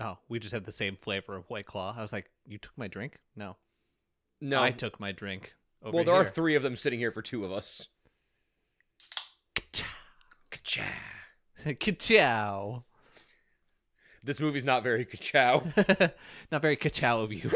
Oh, we just had the same flavor of White Claw. I was like, you took my drink? No. No. I took my drink over Well, there are here. 3 of them sitting here for 2 of us. Ka-chow. Ka-chow. This movie's not very ka-chow. Not very ka-chow of you.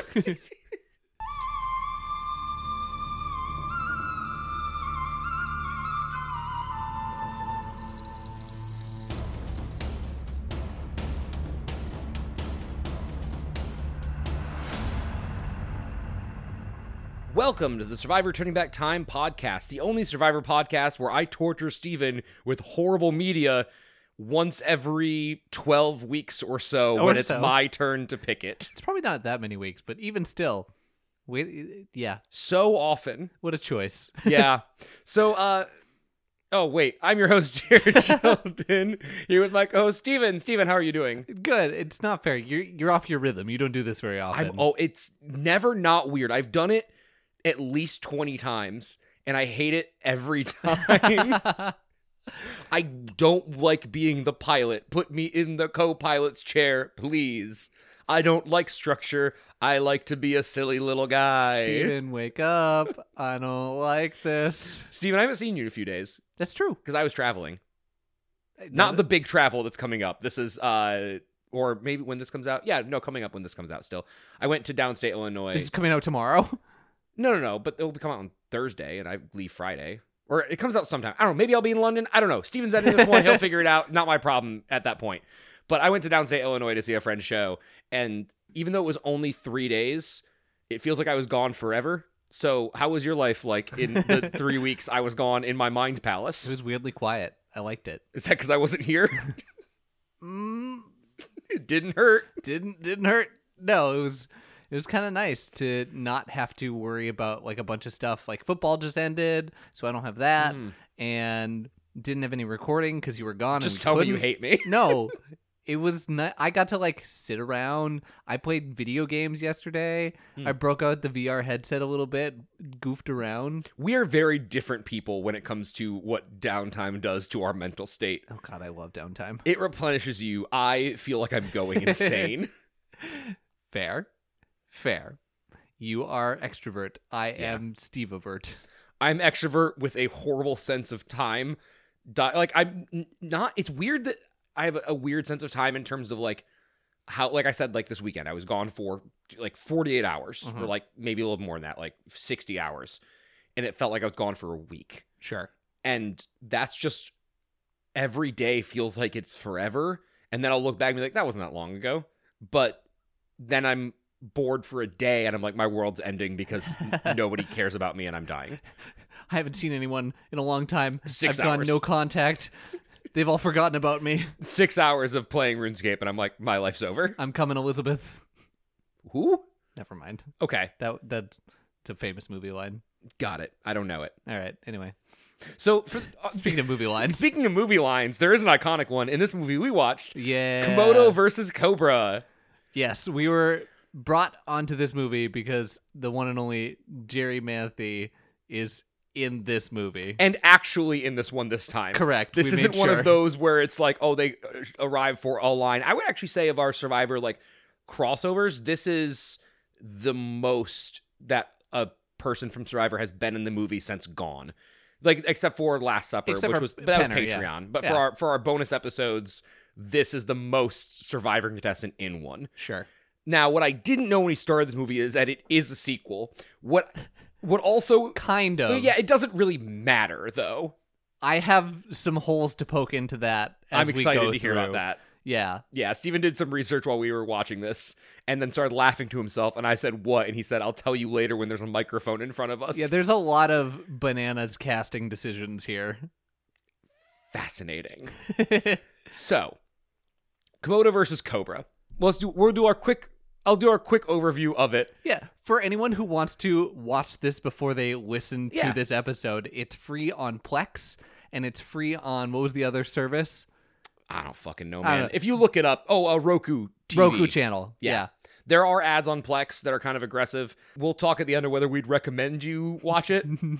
Welcome to the Survivor Turning Back Time podcast, the only Survivor podcast where I torture Steven with horrible media once every 12 weeks or so when it's my turn to pick it. It's probably not that many weeks, but even still, yeah. So often. What a choice. Yeah. So, oh, wait. I'm your host, Jared Sheldon, here with my co-host, Steven. Steven, how are you doing? Good. It's not fair. You're off your rhythm. You don't do this very often. It's never not weird. I've done it at least 20 times, and I hate it every time. I don't like being the pilot. Put me in the co-pilot's chair, please. I don't like structure. I like to be a silly little guy. Steven, wake up. I don't like this. Steven, I haven't seen you in a few days. That's true. Because I was traveling. Not the big travel that's coming up. This is, or maybe when this comes out. Yeah, no, coming up when this comes out still. I went to downstate Illinois. This is coming out tomorrow? No, but it'll come out on Thursday, and I leave Friday. Or it comes out sometime. I don't know. Maybe I'll be in London. I don't know. Steven's editing this one. He'll figure it out. Not my problem at that point. But I went to downstate Illinois to see a friend's show, and even though it was only 3 days, it feels like I was gone forever. So how was your life like in the 3 weeks I was gone in my mind palace? It was weirdly quiet. I liked it. Is that because I wasn't here? It didn't hurt. Didn't hurt. No, it was kind of nice to not have to worry about like a bunch of stuff. Like football just ended, so I don't have that, and didn't have any recording because you were gone. Just tell me you hate me. No, it was not. I got to like sit around. I played video games yesterday. I broke out the VR headset a little bit, goofed around. We are very different people when it comes to what downtime does to our mental state. Oh God, I love downtime. It replenishes you. I feel like I'm going insane. Fair. You are extrovert. I am Steve-avert. I'm extrovert with a horrible sense of time. Like, I'm not... It's weird that I have a weird sense of time in terms of, like, how... Like I said, like, this weekend, I was gone for, like, 48 hours. Or, like, maybe a little more than that. Like, 60 hours. And it felt like I was gone for a week. Sure. And that's just... Every day feels like it's forever. And then I'll look back and be like, that wasn't that long ago. But then I'm bored for a day and I'm like, my world's ending because nobody cares about me and I'm dying. I haven't seen anyone in a long time. 6 I've gone hours. no contact. They've all forgotten about me. 6 hours of playing RuneScape and I'm like, my life's over. I'm coming, Elizabeth. Who? Never mind. Okay. That's a famous movie line. Got it. I don't know it. All right. Anyway. So, Speaking of movie lines. Speaking of movie lines, there is an iconic one in this movie we watched. Yeah. Komodo versus Cobra. Yes, we were brought onto this movie because the one and only Jerry Manthey is in this movie. And actually in this one this time. Correct. This We isn't made one sure. of those where it's like, oh, they arrive for a line. I would actually say of our Survivor, like, crossovers, this is the most that a person from Survivor has been in the movie since Gone. Like, except for Last Supper, Except which for was that was Penner, Patreon. yeah. But Yeah. for our bonus episodes, this is the most Survivor contestant in one. Sure. Now, what I didn't know when we started this movie is that it is a sequel. What also Kind of. yeah, it doesn't really matter though. I have some holes to poke into that as I'm excited we go to hear about through. that. Yeah. Yeah, Steven did some research while we were watching this and then started laughing to himself. And I said, what? And he said, I'll tell you later when there's a microphone in front of us. Yeah, there's a lot of bananas casting decisions here. Fascinating. So, Komodo versus Cobra. I'll do our quick overview of it. Yeah, for anyone who wants to watch this before they listen to Yeah. this episode, it's free on Plex, and it's free on, what was the other service? I don't fucking know, I don't man. know. If you look it up, Roku TV. Roku channel. Yeah. There are ads on Plex that are kind of aggressive. We'll talk at the end of whether we'd recommend you watch it.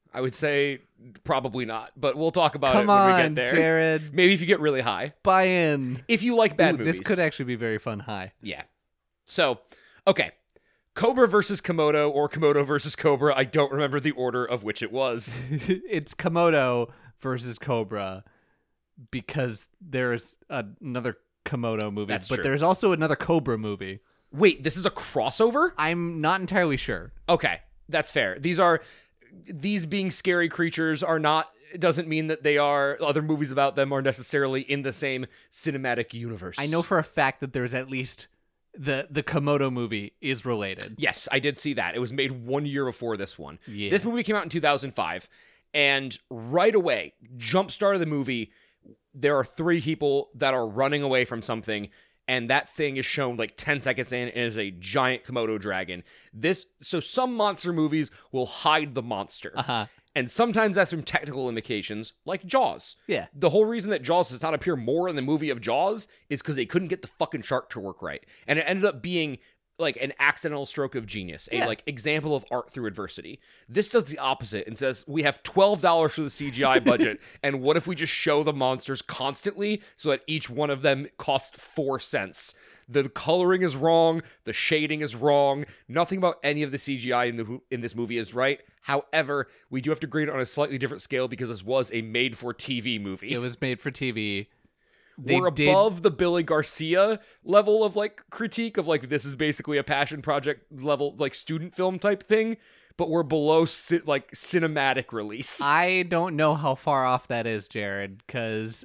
I would say probably not, but we'll talk about Come it when we on, get there. Jared. Maybe if you get really high. Buy in. If you like bad movies. This could actually be very fun high. Yeah. So, okay. Cobra versus Komodo or Komodo versus Cobra. I don't remember the order of which it was. It's Komodo versus Cobra because there's another Komodo movie, That's but true. there's also another Cobra movie. Wait, this is a crossover? I'm not entirely sure. Okay, that's fair. These being scary creatures are not, it doesn't mean that they are, other movies about them are necessarily in the same cinematic universe. I know for a fact that there's at least the Komodo movie is related. Yes, I did see that. It was made 1 year before this one. Yeah. This movie came out in 2005, and right away, jump start of the movie, there are 3 people that are running away from something, and that thing is shown like 10 seconds in, and it is a giant Komodo dragon. So some monster movies will hide the monster. Uh-huh. And sometimes that's from technical limitations, like Jaws. Yeah. The whole reason that Jaws does not appear more in the movie of Jaws is because they couldn't get the fucking shark to work right. And it ended up being like an accidental stroke of genius, a like example of art through adversity. This does the opposite and says, we have $12 for the CGI budget, and what if we just show the monsters constantly so that each one of them costs 4 cents? The coloring is wrong, the shading is wrong, nothing about any of the CGI in this movie is right. However, we do have to grade it on a slightly different scale because this was a made-for-TV movie. It was made for TV. We're above the Billy Garcia level of like critique of like this is basically a passion project level like student film type thing, but we're below like cinematic release. I don't know how far off that is, Jared, because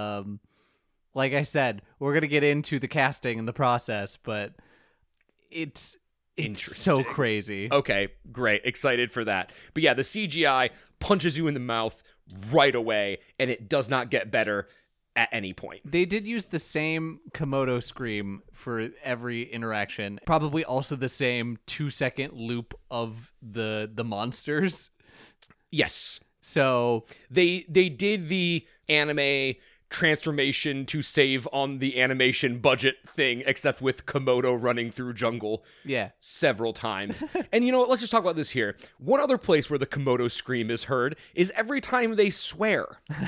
like I said, we're gonna get into the casting and the process, but it's so crazy. Okay, great. Excited for that. But yeah, the CGI punches you in the mouth right away, and it does not get better at any point. They did use the same Komodo scream for every interaction. Probably also the same 2-second loop of the monsters. Yes. So they did the anime transformation to save on the animation budget thing, except with Komodo running through jungle several times. And you know what? Let's just talk about this here. One other place where the Komodo scream is heard is every time they swear.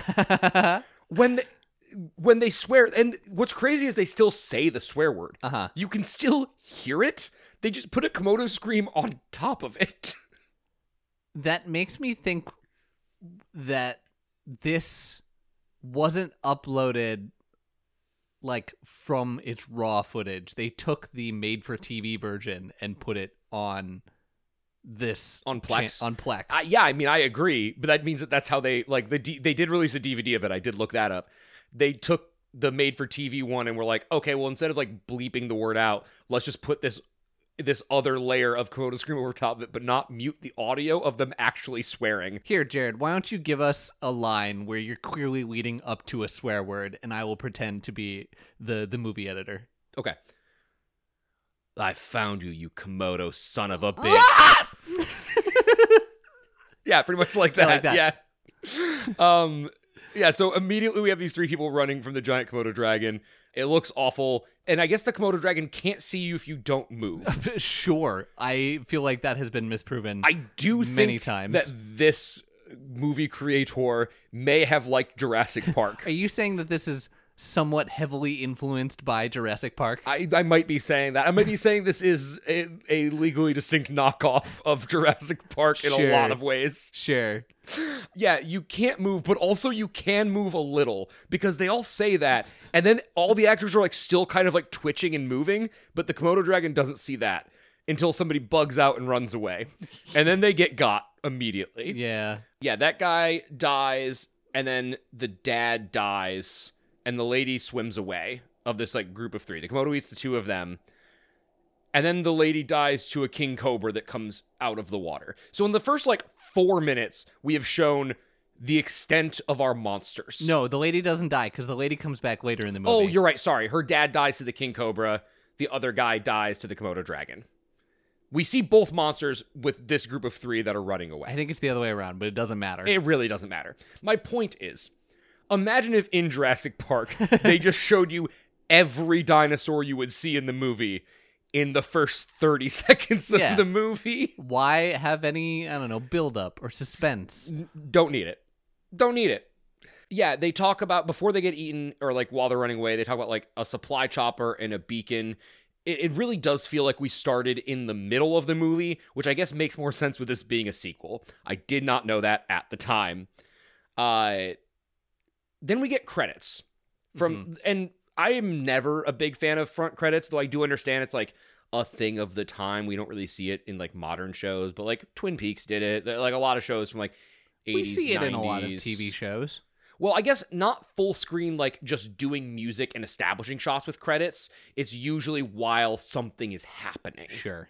When they swear, and what's crazy is they still say the swear word. You can still hear it. They just put a Komodo scream on top of it. That makes me think that this wasn't uploaded like from its raw footage. They took the made for TV version and put it on this on Plex. On Plex. Yeah, I mean, I agree, but that means that that's how they like they did release a DVD of it. I did look that up. They took the made for TV one and were like, okay, well, instead of like bleeping the word out, let's just put this other layer of Komodo scream over top of it, but not mute the audio of them actually swearing. Here, Jared, why don't you give us a line where you're clearly leading up to a swear word, and I will pretend to be the movie editor. Okay. I found you, you Komodo son of a bitch. Yeah, pretty much like that. Like that. Yeah. Yeah, so immediately we have these 3 people running from the giant Komodo dragon. It looks awful. And I guess the Komodo dragon can't see you if you don't move. Sure. I feel like that has been misproven. I do think many times that this movie creator may have liked Jurassic Park. Are you saying that this is somewhat heavily influenced by Jurassic Park? I might be saying that. I might be saying this is a legally distinct knockoff of Jurassic Park in a lot of ways. Sure. Yeah, you can't move, but also you can move a little, because they all say that, and then all the actors are like still kind of like twitching and moving, but the Komodo dragon doesn't see that until somebody bugs out and runs away. And then they get got immediately. Yeah. Yeah, that guy dies, and then the dad dies, and the lady swims away of this like group of 3. The Komodo eats the 2 of them. And then the lady dies to a king cobra that comes out of the water. So in the first like 4 minutes, we have shown the extent of our monsters. No, the lady doesn't die because the lady comes back later in the movie. Oh, you're right. Sorry. Her dad dies to the king cobra. The other guy dies to the Komodo dragon. We see both monsters with this group of 3 that are running away. I think it's the other way around, but it doesn't matter. It really doesn't matter. My point is, imagine if in Jurassic Park, they just showed you every dinosaur you would see in the movie in the first 30 seconds of Yeah. the movie. Why have any, I don't know, build up or suspense? Don't need it. Don't need it. Yeah, they talk about, before they get eaten, or like while they're running away, they talk about like a supply chopper and a beacon. It really does feel like we started in the middle of the movie, which I guess makes more sense with this being a sequel. I did not know that at the time. Then we get credits from, and I am never a big fan of front credits, though I do understand it's like a thing of the time. We don't really see it in like modern shows, but like Twin Peaks did it. Like a lot of shows from like 80s, We see it 90s. in a lot of TV shows. Well, I guess not full screen, like just doing music and establishing shots with credits. It's usually while something is happening. Sure.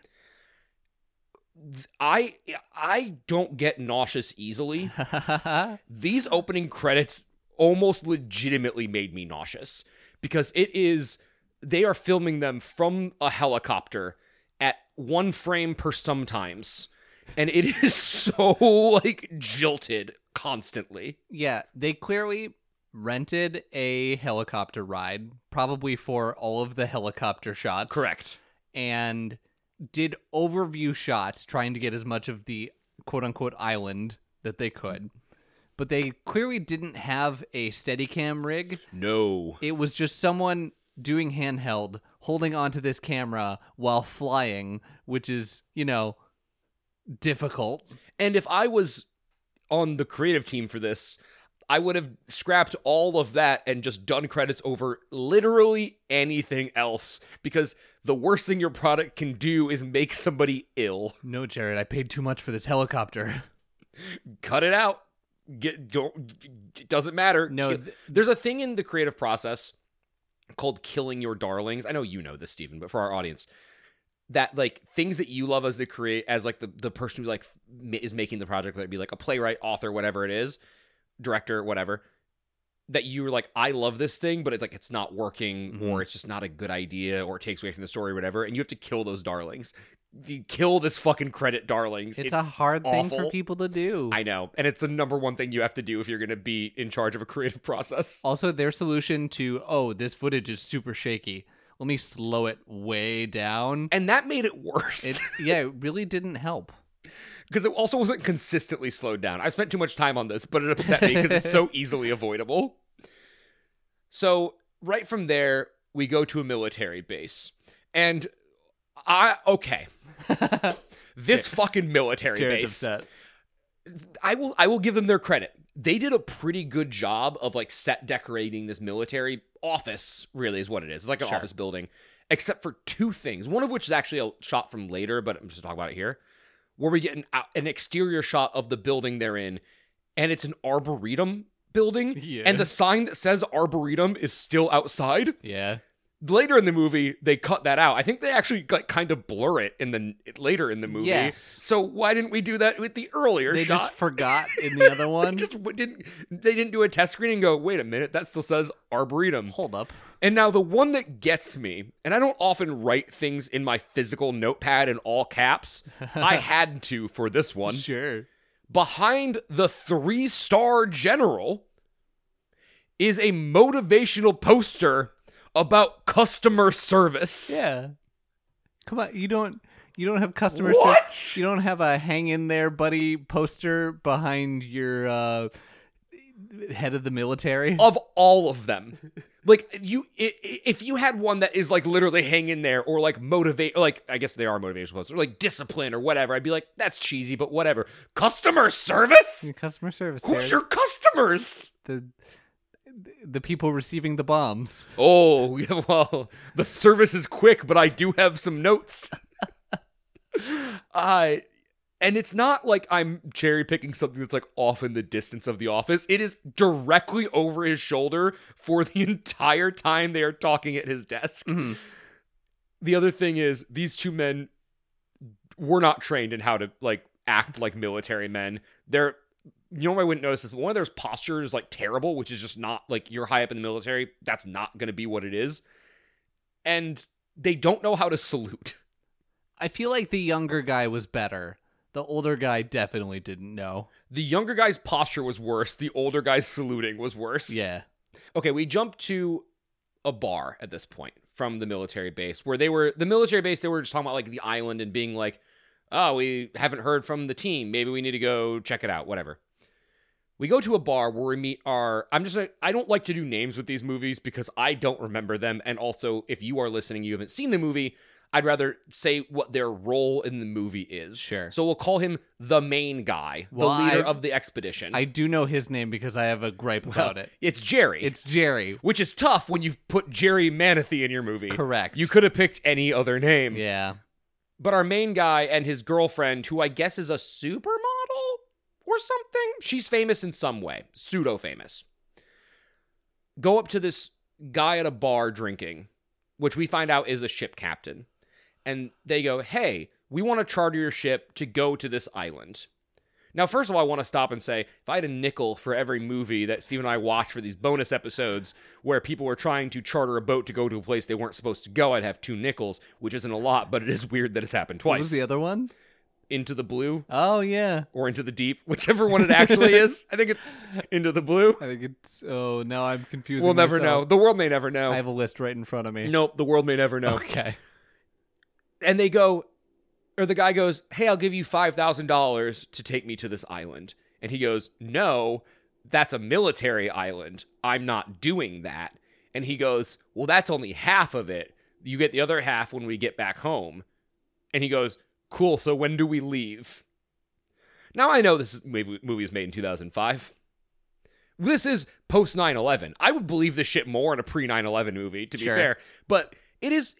I don't get nauseous easily. These opening credits almost legitimately made me nauseous because they are filming them from a helicopter at 1 frame per sometimes. And it is so like jilted constantly. Yeah, they clearly rented a helicopter ride, probably for all of the helicopter shots. Correct. And did overview shots trying to get as much of the quote-unquote island that they could. But they clearly didn't have a Steadicam rig. No. It was just someone doing handheld, holding onto this camera while flying, which is, difficult. And if I was on the creative team for this, I would have scrapped all of that and just done credits over literally anything else, because the worst thing your product can do is make somebody ill. No, Jared, I paid too much for this helicopter. Cut it out. It doesn't matter. No, there's a thing in the creative process called killing your darlings. I know you know this, Stephen, but for our audience, that like things that you love as like the person who like is making the project, whether it be like a playwright, author, whatever it is, director, whatever, that you're like, I love this thing, but it's like it's not working, or it's just not a good idea, or it takes away from the story, or whatever, and you have to kill those darlings. You kill this fucking credit darlings. It's a hard thing awful. for people to do. I know, and it's the number one thing you have to do if you're going to be in charge of a creative process. Also, their solution to, this footage is super shaky, let me slow it way down. And that made it worse. It really didn't help. Because it also wasn't consistently slowed down. I spent too much time on this, but it upset me because it's so easily avoidable. So, right from there, we go to a military base. And this fucking military Jared's base. upset. I will give them their credit. They did a pretty good job of like set decorating this military office, really is what it is. It's like an office building, except for 2 things. One of which is actually a shot from later, but I'm just talking about it here, where we get an exterior shot of the building they're in, and it's an arboretum building, and the sign that says arboretum is still outside. Yeah. Later in the movie, they cut that out. I think they actually like kind of blur it later in the movie. Yes. So why didn't we do that with the earlier They shot? just forgot in the other one. They didn't do a test screening and go, wait a minute, that still says arboretum. Hold up. And now the one that gets me, and I don't often write things in my physical notepad in all caps. I had to for this one. Sure. Behind the 3-star general is a motivational poster about customer service. Yeah. Come on, you don't have customer What? service. You don't have a hang in there, buddy poster behind your head of the military. Of all of them. Like, if you had one that is like literally hang in there, or like motivate, like I guess they are motivational posters, or like discipline or whatever, I'd be like, that's cheesy, but whatever. Customer service? Customer service. Who's Jared. your customers? The people receiving the bombs. Oh, yeah, well, the service is quick, but I do have some notes. And it's not like I'm cherry picking something that's like off in the distance of the office. It is directly over his shoulder for the entire time they are talking at his desk. Mm-hmm. The other thing is, these 2 men were not trained in how to like act like military men. I wouldn't notice this, but one of their posture is like terrible, which is just not like, you're high up in the military. That's not going to be what it is. And they don't know how to salute. I feel like the younger guy was better. The older guy definitely didn't know. The younger guy's posture was worse. The older guy's saluting was worse. Yeah. Okay, we jump to a bar at this point. from the military base, where they were just talking about like the island and being like, oh, we haven't heard from the team. Maybe we need to go check it out, whatever. We go to a bar where we meet I don't like to do names with these movies because I don't remember them. And also, if you are listening, you haven't seen the movie, I'd rather say what their role in the movie is. Sure. So we'll call him the main guy, the leader of the expedition. I do know his name because I have a gripe about it. It's Jerry. It's Jerry. Which is tough when you've put Jerry Manathy in your movie. Correct. You could have picked any other name. Yeah. But our main guy and his girlfriend, who I guess is a supermodel or something, she's famous in some way, pseudo-famous, go up to this guy at a bar drinking, which we find out is a ship captain. And they go, hey, we want to charter your ship to go to this island. Now, first of all, I want to stop and say, if I had a nickel for every movie that Steve and I watched for these bonus episodes where people were trying to charter a boat to go to a place they weren't supposed to go, I'd have 2 nickels, which isn't a lot, but it is weird that it's happened twice. What was the other one? Into the Blue. Oh, yeah. Or Into the Deep, whichever one it actually is. I think it's Into the Blue. I think it's... Oh, now I'm confusing We'll never myself. know. The world may never know. I have a list right in front of me. Nope, the world may never know. Okay. And they go... Or the guy goes, hey, I'll give you $5,000 to take me to this island. And he goes, no, that's a military island. I'm not doing that. And he goes, well, that's only half of it. You get the other half when we get back home. And he goes, cool, so when do we leave? Now, I know this movie was made in 2005. This is post 9/11. I would believe this shit more in a pre 9/11 movie, to be fair. But it is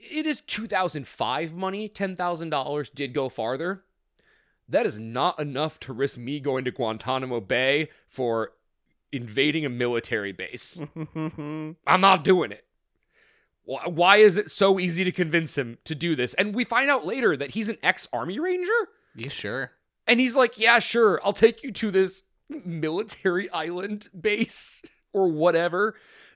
2005 money. $10,000 did go farther. That is not enough to risk me going to Guantanamo Bay for invading a military base. I'm not doing it. Why is it so easy to convince him to do this? And we find out later that he's an ex-Army Ranger. Yeah, sure. And he's like, yeah, sure, I'll take you to this military island base or whatever.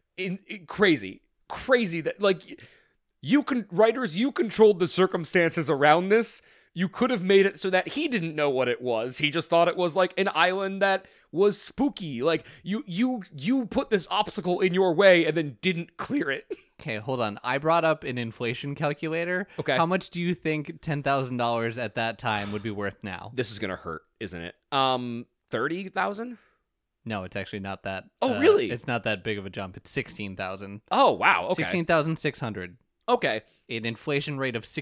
Crazy that, like, you controlled the circumstances around this. You could have made it so that he didn't know what it was. He just thought it was like an island that was spooky. Like you put this obstacle in your way and then didn't clear it. Okay, hold on. I brought up an inflation calculator. Okay. How much do you think $10,000 at that time would be worth now? This is gonna hurt, isn't it? 30,000? No, it's actually not that. Oh, really? It's not that big of a jump. It's 16,000. Oh, wow. Okay. 16,600. Okay. An inflation rate of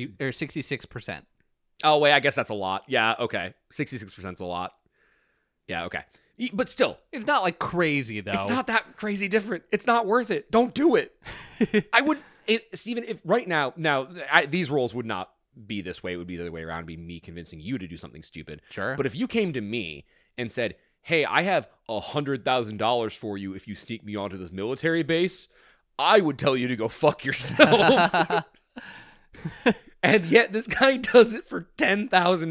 66%. Oh, wait, I guess that's a lot. Yeah, okay. 66% is a lot. Yeah, okay. But still, It's not like crazy though. it's not that crazy different. It's not worth it. Don't do it. I would, Steven, if right now, these roles would not be this way. It would be the other way around. It'd be me convincing you to do something stupid. Sure. But if you came to me and said, hey, I have $100,000 for you if you sneak me onto this military base, I would tell you to go fuck yourself. And yet this guy does it for $10,000.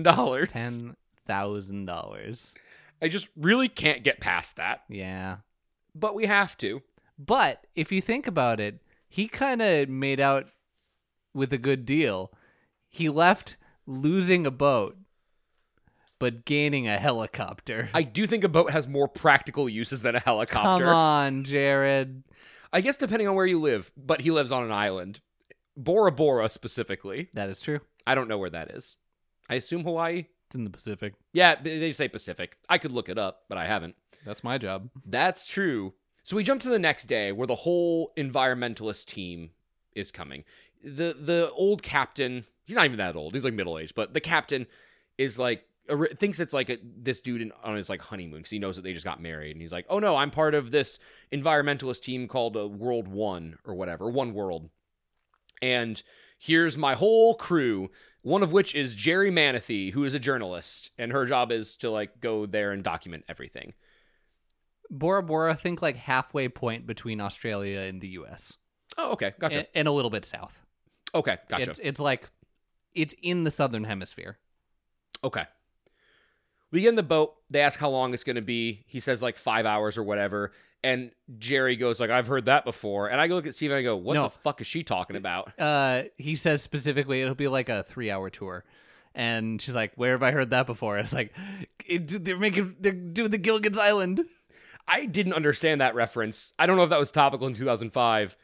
$10,000. I just really can't get past that. Yeah. But we have to. But if you think about it, he kind of made out with a good deal. He left losing a boat, but gaining a helicopter. I do think a boat has more practical uses than a helicopter. Come on, Jared. I guess depending on where you live, but he lives on an island. Bora Bora specifically. That is true. I don't know where that is. I assume Hawaii? It's in the Pacific. Yeah, they say Pacific. I could look it up, but I haven't. That's my job. That's true. So we jump to the next day where the whole environmentalist team is coming. The old captain, he's not even that old. He's like middle-aged, but the captain is like, thinks it's like this dude on his like honeymoon because he knows that they just got married. And he's like, oh no, I'm part of this environmentalist team called World One or whatever, One World. And here's my whole crew, one of which is Jerry Manathy, who is a journalist, and her job is to like go there and document everything. Bora Bora, think like halfway point between Australia and the U.S. Oh, okay, gotcha. And a little bit south. Okay, gotcha. It's like, it's in the southern hemisphere. Okay. We get in the boat. They ask how long it's going to be. He says like 5 hours or whatever. And Jerry goes like, I've heard that before. And I go look at Steve and I go, what the fuck is she talking about? He says specifically it'll be like a 3-hour tour. And she's like, where have I heard that before? It's like, they're doing the Gilligan's Island. I didn't understand that reference. I don't know if that was topical in 2005.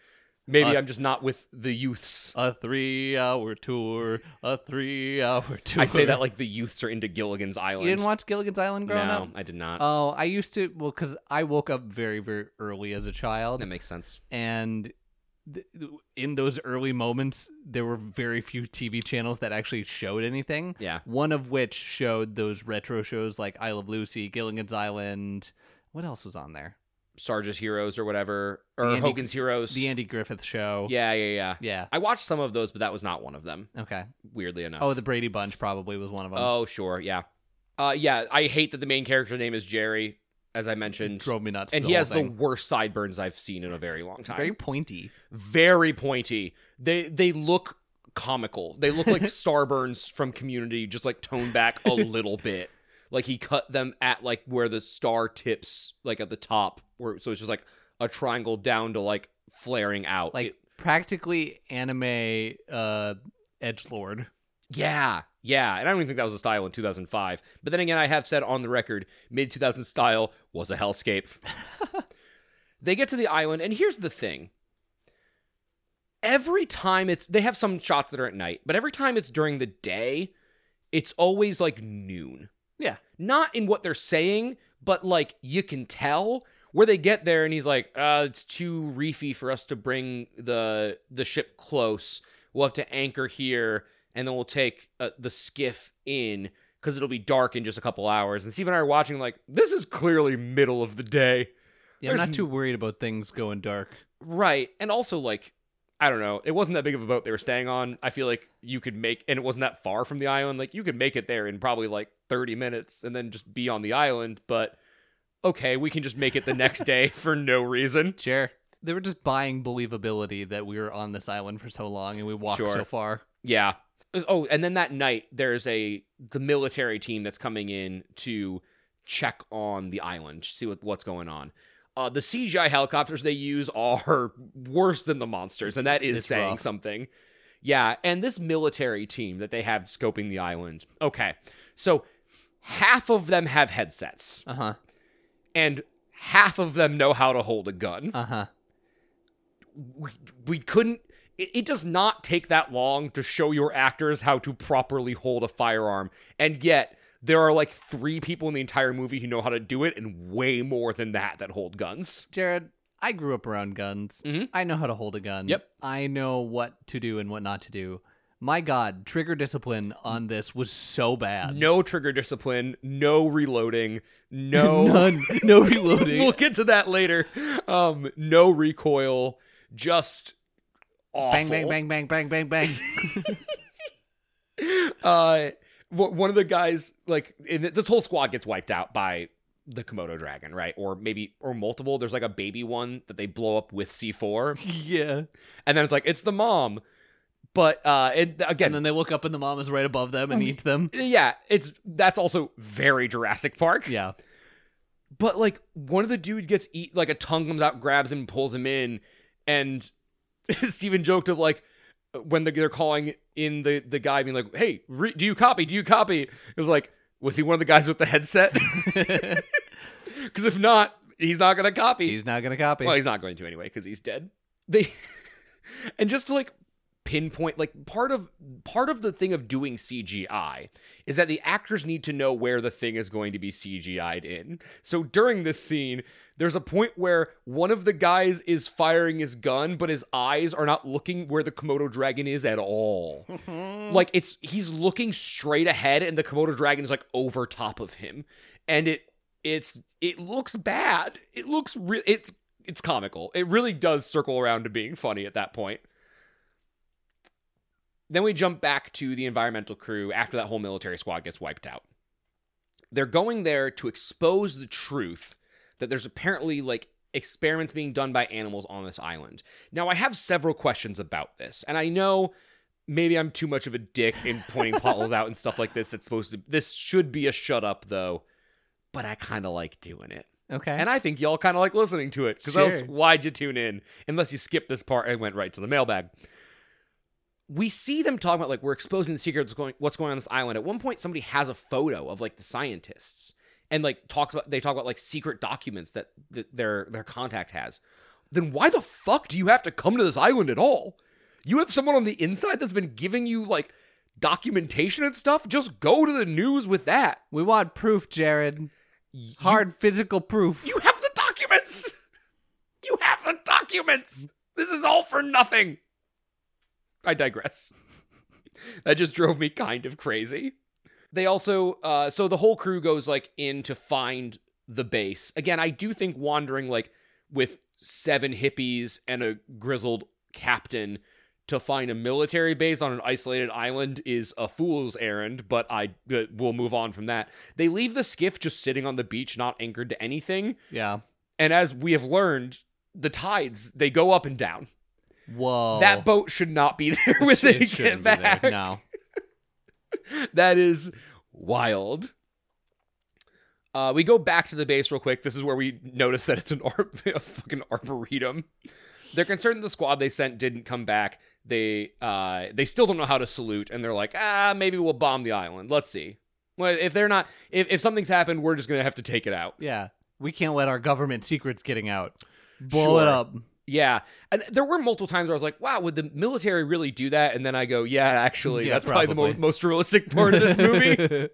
Maybe I'm just not with the youths. A 3-hour tour. A 3-hour tour. I say that like the youths are into Gilligan's Island. You didn't watch Gilligan's Island growing up? No, I did not. Oh, I used to. Well, because I woke up very, very early as a child. That makes sense. And in those early moments, there were very few TV channels that actually showed anything. Yeah. One of which showed those retro shows like I Love Lucy, Gilligan's Island. What else was on there? Sarge's Heroes or whatever. Or Hogan's Heroes. The Andy Griffith Show. Yeah. Yeah. I watched some of those, but that was not one of them. Okay. Weirdly enough. Oh, the Brady Bunch probably was one of them. Oh, sure. Yeah. Yeah, I hate that the main character name is Jerry, as I mentioned. Drove me nuts. And he has the worst sideburns I've seen in a very long time. Very pointy. Very pointy. They look comical. They look like Starburns from Community, just like toned back a little bit. Like he cut them at like where the star tips, like at the top, where so it's just like a triangle down to like flaring out. Like practically anime edgelord. Yeah. And I don't even think that was a style in 2005. But then again, I have said on the record, mid-2000s style was a hellscape. They get to the island, and here's the thing. Every time they have some shots that are at night, but every time it's during the day, it's always like noon. Yeah. Not in what they're saying, but like you can tell where they get there and he's like, it's too reefy for us to bring the ship close. We'll have to anchor here and then we'll take the skiff in because it'll be dark in just a couple hours. And Steve and I are watching like, this is clearly middle of the day. Yeah, I'm not too worried about things going dark. Right. And also like, I don't know. It wasn't that big of a boat they were staying on. I feel like you could make, and it wasn't that far from the island. Like you could make it there in probably like 30 minutes and then just be on the island. But okay, we can just make it the next day for no reason. Sure. They were just buying believability that we were on this island for so long and we walked so far. Yeah. Oh, and then that night there's the military team that's coming in to check on the island, see what's going on. The CGI helicopters they use are worse than the monsters, and that is saying rough. Something. Yeah, and this military team that they have scoping the island. Okay, so half of them have headsets. Uh-huh. And half of them know how to hold a gun. Uh-huh. We couldn't... It does not take that long to show your actors how to properly hold a firearm, and yet... There are like 3 people in the entire movie who know how to do it, and way more than that hold guns. Jared, I grew up around guns. Mm-hmm. I know how to hold a gun. Yep. I know what to do and what not to do. My God, trigger discipline on this was so bad. No trigger discipline, no reloading, no... None. No reloading. We'll get to that later. No recoil, just awful. Bang, bang, bang, bang, bang, bang, bang. One of the guys, like, this whole squad gets wiped out by the Komodo dragon, right? Or multiple. There's like a baby one that they blow up with C4. Yeah. And then it's like, it's the mom. But, again. And then they look up and the mom is right above them and eats them. Yeah. That's also very Jurassic Park. Yeah. But, like, one of the dudes gets like, a tongue comes out, grabs him, and pulls him in. And Steven joked of, like, when they're calling in the guy being like, hey, do you copy? It was like, was he one of the guys with the headset? Because if not, he's not going to copy. He's not going to copy. Well, he's not going to anyway because he's dead. And just to like pinpoint, like part of the thing of doing CGI is that the actors need to know where the thing is going to be CGI'd in. So during this scene, there's a point where one of the guys is firing his gun, but his eyes are not looking where the Komodo dragon is at all. Like he's looking straight ahead, and the Komodo dragon is like over top of him, and it looks bad. It looks it's comical. It really does circle around to being funny at that point. Then we jump back to the environmental crew after that whole military squad gets wiped out. They're going there to expose the truth that there's apparently like experiments being done by animals on this island. Now, I have several questions about this, and I know maybe I'm too much of a dick in pointing plot holes out and stuff like this. This should be a shut up though, but I kind of like doing it. Okay. And I think y'all kind of like listening to it, because else why'd you tune in? Unless you skipped this part and went right to the mailbag. We see them talking about like we're exposing the secrets of what's going on this island. At one point, somebody has a photo of like the scientists and like they talk about like secret documents that their contact has. then why the fuck do you have to come to this island at all? You have someone on the inside that's been giving you, like, documentation and stuff? Just go to the news with that. We want proof, Jared. Hard physical proof. You have the documents! You have the documents! This is all for nothing. I digress. That just drove me kind of crazy. They also, so the whole crew goes, like, in to find the base. Again, I do think wandering, like, with 7 hippies and a grizzled captain to find a military base on an isolated island is a fool's errand, but we'll move on from that. They leave the skiff just sitting on the beach, not anchored to anything. Yeah. And as we have learned, the tides, they go up and down. Whoa. That boat should not be there when they get back. No. That is wild. We go back to the base real quick. This is where we notice that it's a fucking arboretum. They're concerned the squad they sent didn't come back. They still don't know how to salute, and they're like, maybe we'll bomb the island. Let's see. Well, if they're not, if something's happened, we're just gonna have to take it out. Yeah, we can't let our government secrets getting out. Blow it up. Yeah, and there were multiple times where I was like, wow, would the military really do that? And then I go, yeah, actually, that's probably the most realistic part of this movie.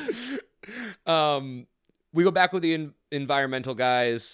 We go back with the environmental guys.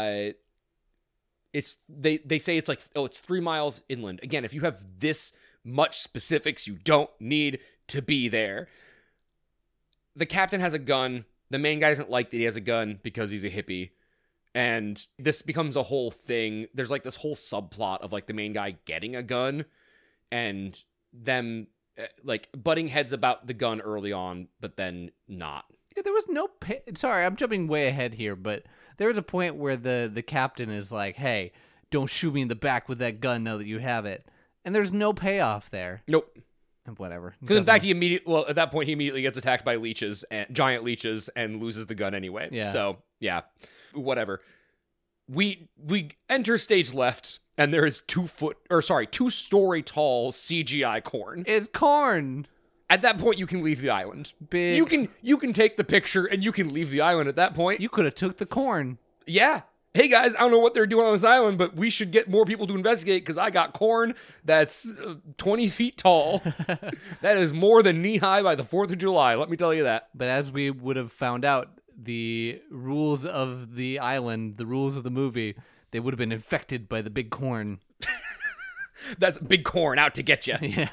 They say it's like, it's 3 miles inland. Again, if you have this much specifics, you don't need to be there. The captain has a gun. The main guy doesn't like that he has a gun because he's a hippie. And this becomes a whole thing. There's like this whole subplot of like the main guy getting a gun and them like butting heads about the gun early on, but then not. Yeah, there was no sorry, I'm jumping way ahead here, but there was a point where the captain is like, hey, don't shoot me in the back with that gun now that you have it. And there's no payoff there. Nope. And whatever. Because in fact, at that point, he immediately gets attacked by leeches, giant leeches, and loses the gun anyway. Yeah. So, yeah, whatever. We enter stage left, and there is 2-story tall CGI corn. It's corn. At that point, you can leave the island. Big. You can take the picture, and you can leave the island at that point. You could have took the corn. Yeah. Hey guys, I don't know what they're doing on this island, but we should get more people to investigate because I got corn that's 20 feet tall. That is more than knee high by the 4th of July. Let me tell you that. But as we would have found out, the rules of the island, the rules of the movie, they would have been infected by the big corn. That's big corn out to get you. Yeah.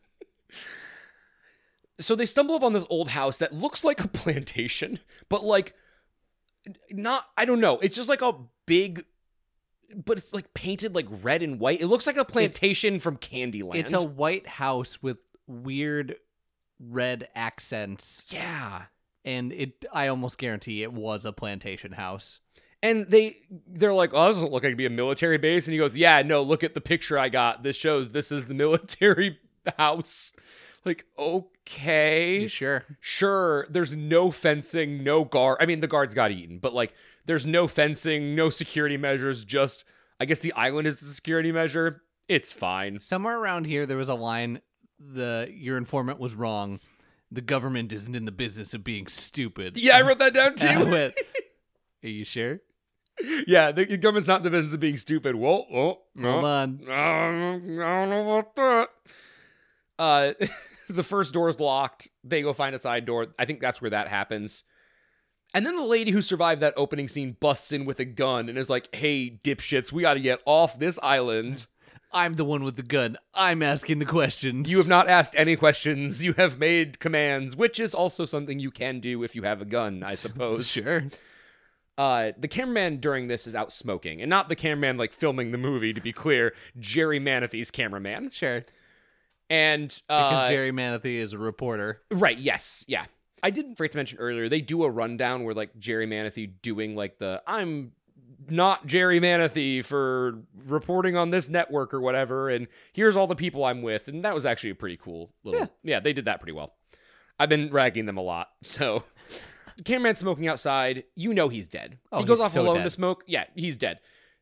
So they stumble up on this old house that looks like a plantation, but like not, I don't know. It's just like a big, but it's like painted like red and white. It looks like a plantation from Candyland. It's a white house with weird red accents. Yeah. And I almost guarantee it was a plantation house. And they're like, oh, this doesn't look like it'd be a military base. And he goes, yeah, no, look at the picture I got. This shows this is the military house. Like, okay. You sure? Sure. There's no fencing, no guard. I mean, the guards got eaten, but like, there's no fencing, no security measures. Just, I guess the island is the security measure. It's fine. Somewhere around here, there was a line, your informant was wrong. The government isn't in the business of being stupid. Yeah, I wrote that down too. I went, are you sure? Yeah, the government's not in the business of being stupid. Whoa, hold on. I don't know about that. The first door's locked. They go find a side door. I think that's where that happens. And then the lady who survived that opening scene busts in with a gun and is like, hey, dipshits, we gotta get off this island. I'm the one with the gun. I'm asking the questions. You have not asked any questions. You have made commands, which is also something you can do if you have a gun, I suppose. Sure. The cameraman during this is out smoking. And not the cameraman, like, filming the movie, to be clear. Jerry Manathy's cameraman. Sure. And because Jerry Manathy is a reporter. Right, yes, yeah. I did forget to mention earlier, they do a rundown where, like, Jerry Manathy doing, like, I'm not Jerry Manathy for reporting on this network or whatever, and here's all the people I'm with, and that was actually a pretty cool little... Yeah, they did that pretty well. I've been ragging them a lot, so... Cameraman smoking outside, you know he's dead. Oh, he goes he's off so alone dead. to smoke. Yeah, he's dead.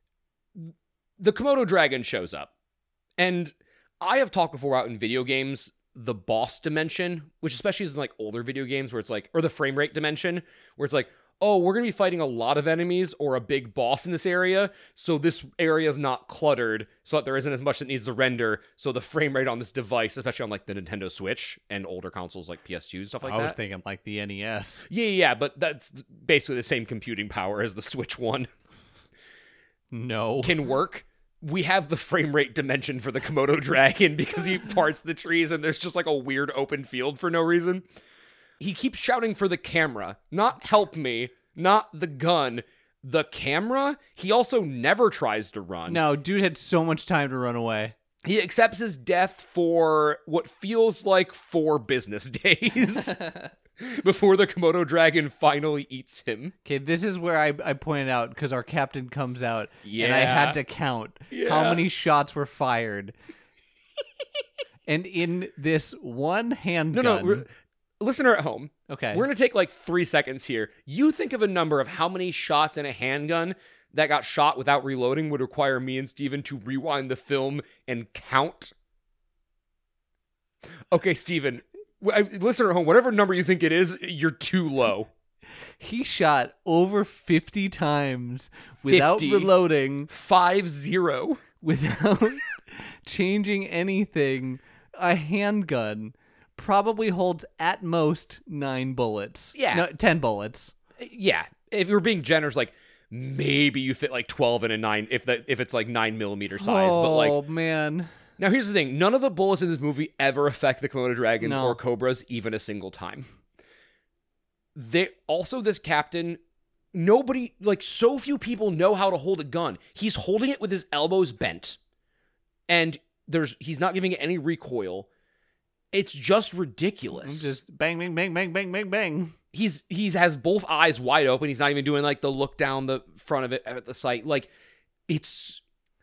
The Komodo dragon shows up, and I have talked before out in video games, the boss dimension, which especially is in like older video games where it's like, or the frame rate dimension, where it's like, oh, we're going to be fighting a lot of enemies or a big boss in this area, so this area is not cluttered, so that there isn't as much that needs to render, so the frame rate on this device, especially on like the Nintendo Switch and older consoles like PS2, stuff like that. I was thinking like the NES. Yeah, but that's basically the same computing power as the Switch one. No. Can work. We have the frame rate dimension for the Komodo dragon because he parts the trees and there's just like a weird open field for no reason. He keeps shouting for the camera, not help me, not the gun, the camera. He also never tries to run. No, dude had so much time to run away. He accepts his death for what feels like 4 business days before the Komodo dragon finally eats him. Okay, this is where I pointed out, because our captain comes out, Yeah. and I had to count how many shots were fired. And in this one handgun... No, listener at home, okay, we're going to take like 3 seconds here. You think of a number of how many shots in a handgun that got shot without reloading would require me and Steven to rewind the film and count. Okay, Steven, listener at home, whatever number you think it is, you're too low. He shot over 50 times without 50. reloading, 5-0. without changing anything. A handgun probably holds at most 9 bullets. Yeah. No, 10 bullets. Yeah, if you're being generous, like maybe you fit like 12 in a 9 if it's like 9mm size. But like, Oh, man. now here's the thing: none of the bullets in this movie ever affect the Komodo dragons No. or cobras even a single time. This captain, nobody, like so few people know how to hold a gun. He's holding it with his elbows bent, and he's not giving it any recoil. It's just ridiculous. Just bang, bang, bang, bang, bang, bang, bang. He has both eyes wide open. He's not even doing like the look down the front of it at the sight. Like it's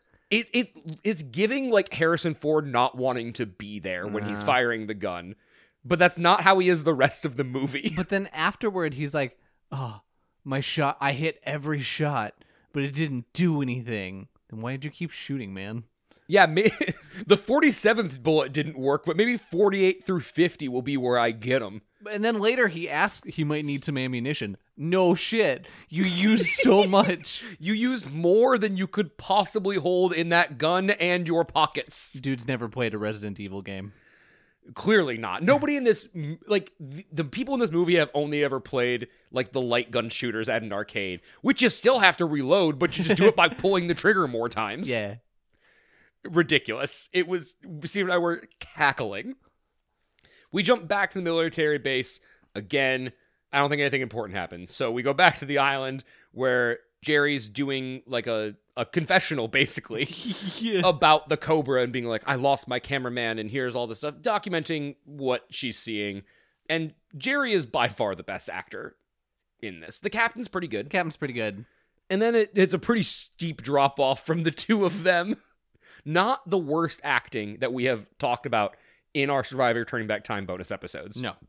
giving like Harrison Ford not wanting to be there when he's firing the gun. But that's not how he is the rest of the movie. But then afterward, he's like, oh, my shot, I hit every shot, but it didn't do anything. Then why did you keep shooting, man? Yeah, the 47th bullet didn't work, but maybe 48 through 50 will be where I get him. And then later he asked he might need some ammunition. No shit. You used so much. You used more than you could possibly hold in that gun and your pockets. Dude's never played a Resident Evil game. Clearly not. Nobody in this, like, the people in this movie have only ever played, like, the light gun shooters at an arcade, which you still have to reload, but you just do it by pulling the trigger more times. Yeah. Ridiculous. It was, Steve and I were cackling. We jump back to the military base. Again, I don't think anything important happened. So we go back to the island where Jerry's doing like a confessional, basically, about the Cobra and being like, I lost my cameraman and here's all this stuff, documenting what she's seeing. And Jerry is by far the best actor in this. The captain's pretty good. Captain's pretty good. And then it's a pretty steep drop off from the two of them. Not the worst acting that we have talked about in our Survivor Turning Back Time bonus episodes. No.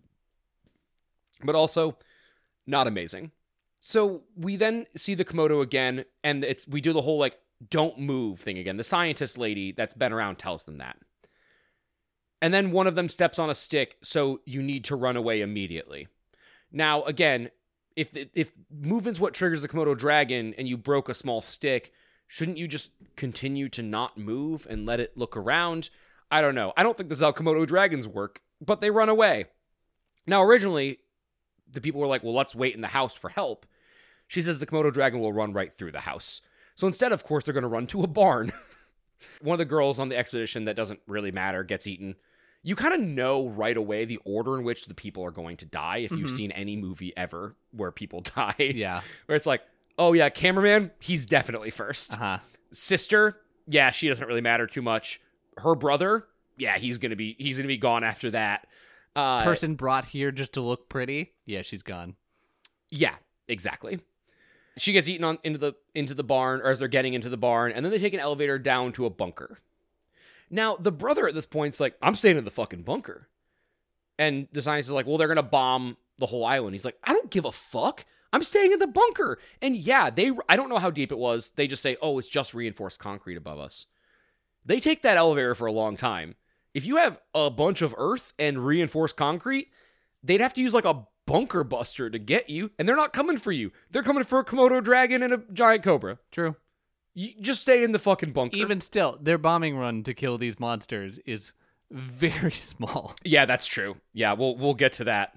But also, not amazing. So we then see the Komodo again, and we do the whole, like, don't move thing again. The scientist lady that's been around tells them that. And then one of them steps on a stick, so you need to run away immediately. Now, again, if movement's what triggers the Komodo dragon and you broke a small stick, shouldn't you just continue to not move and let it look around? I don't know. I don't think this is how Komodo dragons work, but they run away. Now, originally, the people were like, well, let's wait in the house for help. She says the Komodo dragon will run right through the house. So instead, of course, they're going to run to a barn. One of the girls on the expedition that doesn't really matter gets eaten. You kind of know right away the order in which the people are going to die if you've seen any movie ever where people die. Yeah. Where it's like, oh yeah, cameraman, he's definitely first. Uh-huh. Sister, yeah, she doesn't really matter too much. Her brother, yeah, he's gonna be gone after that. Person brought here just to look pretty, yeah, she's gone. Yeah, exactly. She gets eaten into the barn, or as they're getting into the barn, and then they take an elevator down to a bunker. Now, the brother at this point's like, I'm staying in the fucking bunker. And the scientist is like, well, they're gonna bomb the whole island. He's like, I don't give a fuck. I'm staying in the bunker. And yeah, I don't know how deep it was. They just say, oh, it's just reinforced concrete above us. They take that elevator for a long time. If you have a bunch of earth and reinforced concrete, they'd have to use like a bunker buster to get you, and they're not coming for you. They're coming for a Komodo dragon and a giant cobra. True. You just stay in the fucking bunker. Even still, their bombing run to kill these monsters is very small. Yeah, that's true. Yeah, we'll get to that.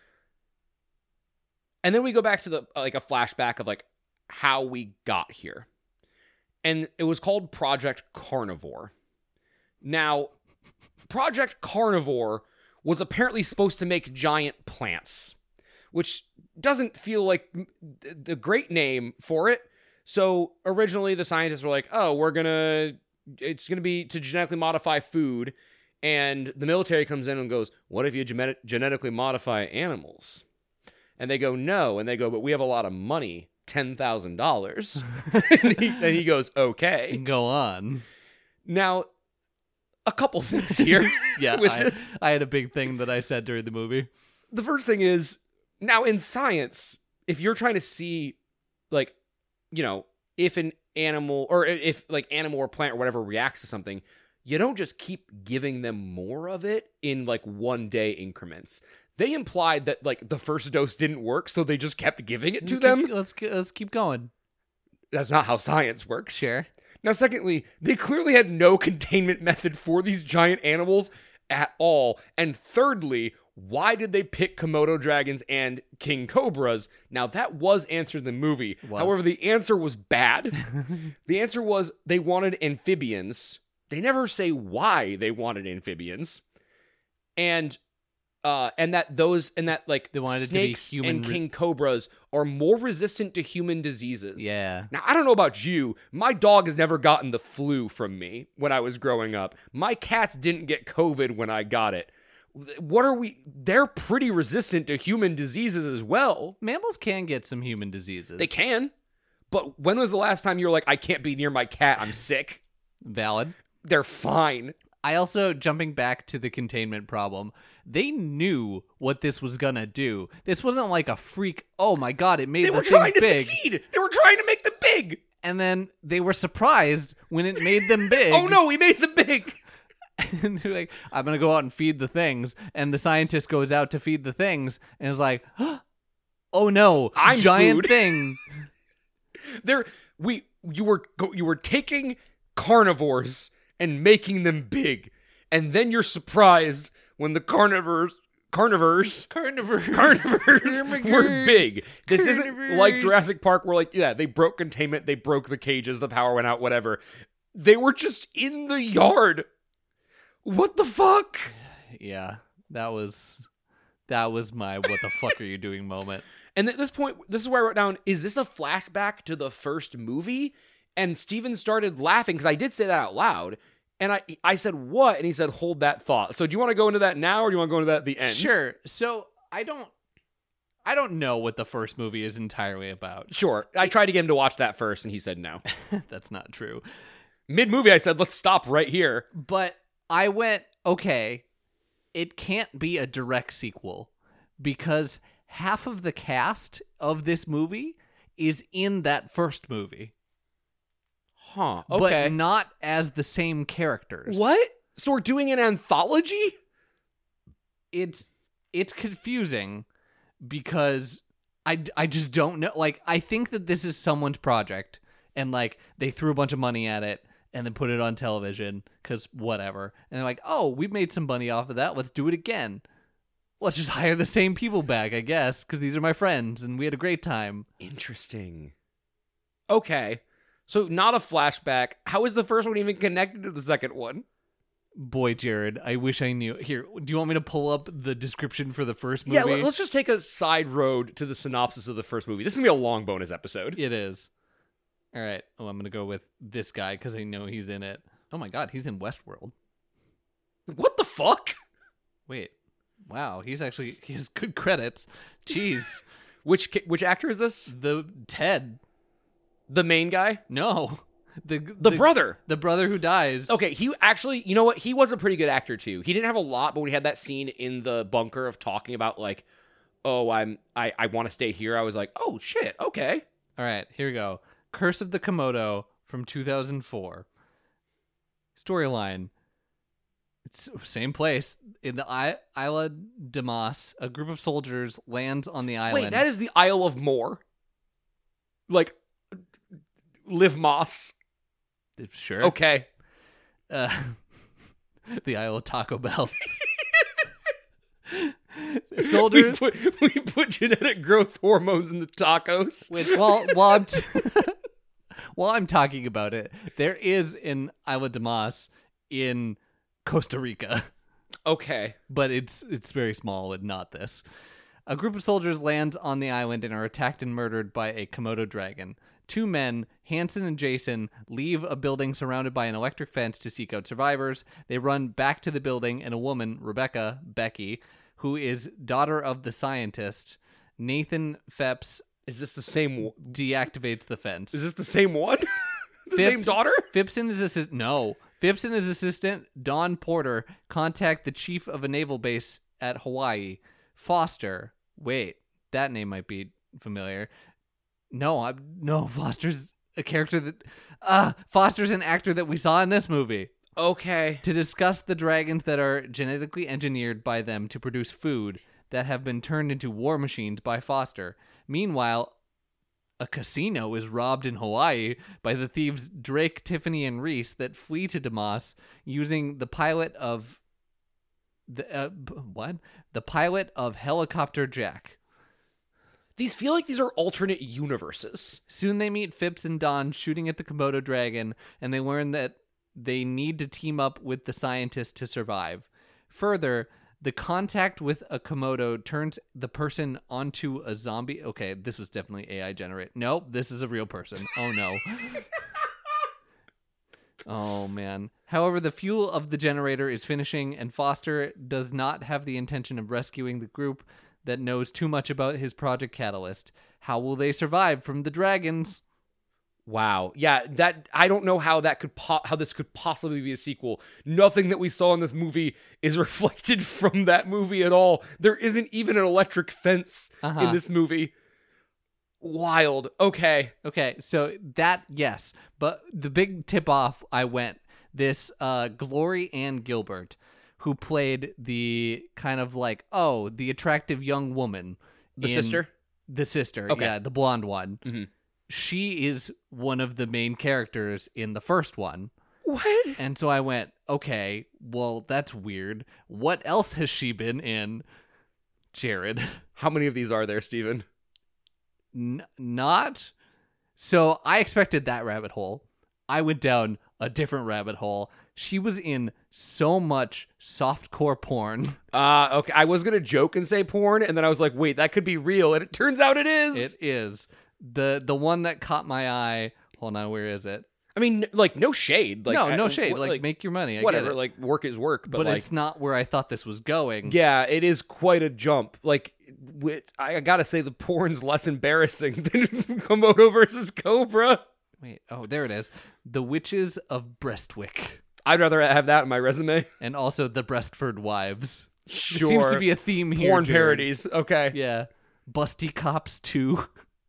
And then we go back to the a flashback of how we got here. And it was called Project Carnivore. Now, Project Carnivore was apparently supposed to make giant plants, which doesn't feel like the great name for it. So originally the scientists were like, oh, it's going to be to genetically modify food. And the military comes in and goes, what if you genetically modify animals? And they go, no. And they go, but we have a lot of money, $10,000. and he goes, okay. Go on. Now, a couple things here. Yeah, I had a big thing that I said during the movie. The first thing is, now in science, if you're trying to see, if an animal, or if animal or plant or whatever reacts to something, you don't just keep giving them more of it in 1 day increments. They implied that the first dose didn't work, so they just kept giving it to them. Let's keep going. That's not how science works. Sure. Now, secondly, they clearly had no containment method for these giant animals at all. And thirdly, why did they pick Komodo dragons and king cobras? Now, that was answered in the movie. However, the answer was bad. The answer was they wanted amphibians. They never say why they wanted amphibians. And that they wanted snakes it to be human and king cobras are more resistant to human diseases. Yeah. Now, I don't know about you. My dog has never gotten the flu from me when I was growing up. My cats didn't get COVID when I got it. They're pretty resistant to human diseases as well. Mammals can get some human diseases. They can. But when was the last time you were like, I can't be near my cat, I'm sick? Valid. They're fine. I also, jumping back to the containment problem, they knew what this was gonna do. This wasn't like a freak, oh my god, it made the things big. They were trying to succeed! They were trying to make them big! And then they were surprised when it made them big. Oh no, we made them big! And they're like, I'm gonna go out and feed the things. And the scientist goes out to feed the things and is like, oh no, I'm giant food. Thing. You were taking carnivores and making them big. And then you're surprised when the carnivores were big. This isn't like Jurassic Park where they broke containment, they broke the cages, the power went out, whatever. They were just in the yard. What the fuck? Yeah, that was my what the fuck are you doing moment. And at this point, this is where I wrote down, is this a flashback to the first movie? And Steven started laughing because I did say that out loud. And I said, what? And he said, hold that thought. So do you want to go into that now or do you want to go into that at the end? Sure. So I don't know what the first movie is entirely about. Sure. I tried to get him to watch that first and he said no. That's not true. Mid-movie, I said, let's stop right here. But I went, okay, it can't be a direct sequel because half of the cast of this movie is in that first movie. Huh, okay. But not as the same characters. What? So we're doing an anthology? It's confusing because I just don't know. I think that this is someone's project and they threw a bunch of money at it and then put it on television because whatever. And they're like, oh, we made some money off of that. Let's do it again. Let's just hire the same people back, I guess, because these are my friends and we had a great time. Interesting. Okay. So not a flashback. How is the first one even connected to the second one? Boy, Jared, I wish I knew. Here, do you want me to pull up the description for the first movie? Yeah, let's just take a side road to the synopsis of the first movie. This is going to be a long bonus episode. It is. All right. Oh, I'm going to go with this guy because I know he's in it. Oh my god, he's in Westworld. What the fuck? Wait. Wow, he has good credits. Jeez. Which actor is this? The Ted. The main guy? No. The brother. The brother who dies. Okay, he actually, you know what? He was a pretty good actor too. He didn't have a lot, but when he had that scene in the bunker of talking about oh, I want to stay here, I was like, oh shit, okay. All right, here we go. Curse of the Komodo from 2004. Storyline. Same place in the Isla de Mas. A group of soldiers lands on the island. Wait, that is the Isle of More. Like, Live Moss. Sure. Okay. The Isle of Taco Bell. Soldiers. We put genetic growth hormones in the tacos. Which, while I'm talking about it, there is an Isla de Mas in Costa Rica. Okay. But it's very small and not this. A group of soldiers land on the island and are attacked and murdered by a Komodo dragon. Two men, Hansen and Jason, leave a building surrounded by an electric fence to seek out survivors. They run back to the building, and a woman, Becky, who is daughter of the scientist, Nathan Phepps, Is this the same? deactivates the fence. Is this the same one? Same daughter? Phipps and his assistant, Don Porter, contact the chief of a naval base at Hawaii, Foster. Wait, that name might be familiar. No, Foster's a character that... Foster's an actor that we saw in this movie. Okay. To discuss the dragons that are genetically engineered by them to produce food that have been turned into war machines by Foster. Meanwhile, a casino is robbed in Hawaii by the thieves Drake, Tiffany, and Reese that flee to Damas using the pilot of... The pilot of Helicopter Jack. These feel like these are alternate universes. Soon they meet Phipps and Don shooting at the Komodo dragon, and they learn that they need to team up with the scientist to survive. Further, the contact with a Komodo turns the person onto a zombie. Okay, this was definitely AI generated. Nope, this is a real person. Oh no. Oh man. However, the fuel of the generator is finishing, and Foster does not have the intention of rescuing the group that knows too much about his Project Catalyst. How will they survive from the dragons? Wow. Yeah, that I don't know how that could how this could possibly be a sequel. Nothing that we saw in this movie is reflected from that movie at all. There isn't even an electric fence in this movie. Wild. Okay, so that, yes. But the big tip-off this Glory Ann Gilbert, who played the kind of like, the attractive young woman. The sister? The sister, okay. Yeah, the blonde one. Mm-hmm. She is one of the main characters in the first one. What? And so I went, okay, well, that's weird. What else has she been in, Jared? How many of these are there, Steven? Not. So I expected that rabbit hole. I went down a different rabbit hole. She was in so much softcore porn. Okay. I was going to joke and say porn, and then I was like, wait, that could be real. And it turns out it is. It is. The one that caught my eye. Hold on, where is it? I mean, like, no shade. Like, no shade. Like, make your money. I whatever. get it. Like, work is work. But it's not where I thought this was going. Yeah, it is quite a jump. Like, I gotta say, the porn's less embarrassing than Komodo versus Cobra. Wait, there it is. The Witches of Breastwick. I'd rather have that in my resume. And also the Breastford Wives. Sure. Seems to be a theme here. Porn Jared. parodies. Okay. Yeah. Busty Cops 2.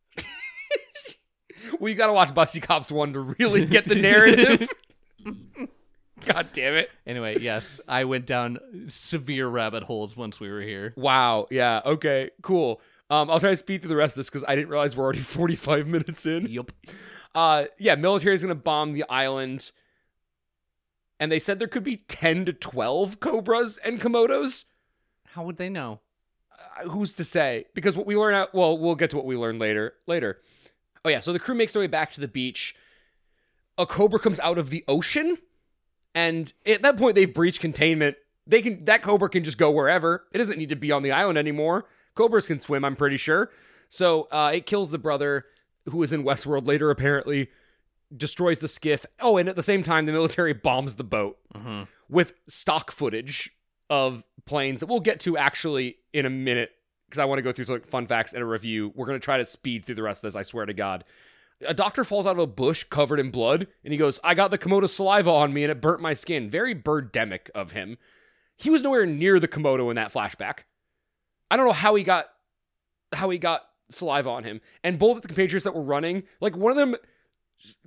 Well, you gotta watch Busty Cops 1 to really get the narrative. God damn it. Anyway, yes, I went down severe rabbit holes once we were here. Wow. Yeah. Okay. Cool. I'll try to speed through the rest of this because I didn't realize we're already 45 minutes in. Yup. Yeah, military is going to bomb the island. And they said there could be 10 to 12 Cobras and Komodos. How would they know? Who's to say? Because what we learn out... Well, we'll get to what we learn later. Oh, yeah. So the crew makes their way back to the beach. A Cobra comes out of the ocean. And at that point, they've breached containment. That Cobra can just go wherever. It doesn't need to be on the island anymore. Cobras can swim, I'm pretty sure. So it kills the brother, who is in Westworld later, apparently, destroys the skiff. Oh, and at the same time, the military bombs the boat with stock footage of planes that we'll get to actually in a minute, because I want to go through some fun facts and a review. We're going to try to speed through the rest of this, I swear to God. A doctor falls out of a bush covered in blood, and he goes, I got the Komodo saliva on me, and it burnt my skin. Very Birdemic of him. He was nowhere near the Komodo in that flashback. I don't know how he got saliva on him. And both of the compatriots that were running, like one of them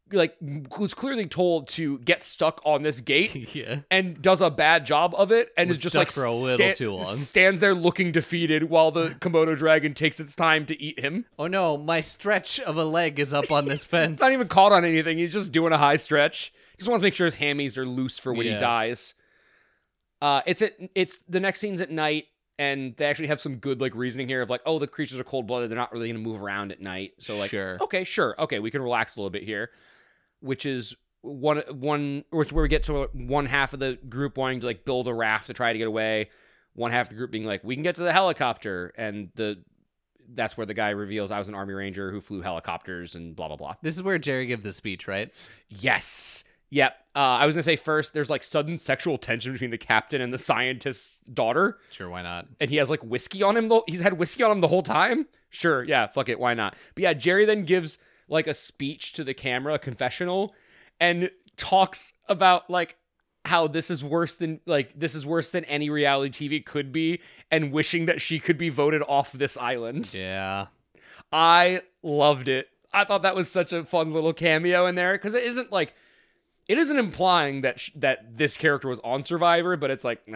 who's clearly told to get stuck on this gate Yeah. and does a bad job of it and Was is just stuck like for a little too long. stands there looking defeated while the Komodo dragon takes its time to eat him. Oh no, my stretch of a leg is up on this fence. It's not even caught on anything. He's just doing a high stretch. Just wants to make sure his hammies are loose for when he Yeah. dies. It's the next scene's at night, and they actually have some good like reasoning here of like, oh, the creatures are cold blooded. They're not really going to move around at night. So like, Sure. okay, we can relax a little bit here. Which is where we get to one half of the group wanting to like build a raft to try to get away. One half of the group being like, we can get to the helicopter, and that's where the guy reveals I was an Army Ranger who flew helicopters and blah blah blah. This is where Jerry gives the speech, right? Yes. Yep. I was going to say first, there's like sudden sexual tension between the captain and the scientist's daughter. Sure, why not? And he has like whiskey on him. He's had whiskey on him the whole time. Sure. Yeah. Fuck it. Why not? But yeah, Jerry then gives like a speech to the camera, a confessional, and talks about like how this is worse than any reality TV could be, and wishing that she could be voted off this island. Yeah. I loved it. I thought that was such a fun little cameo in there, because it isn't implying that that this character was on Survivor, but it's like, look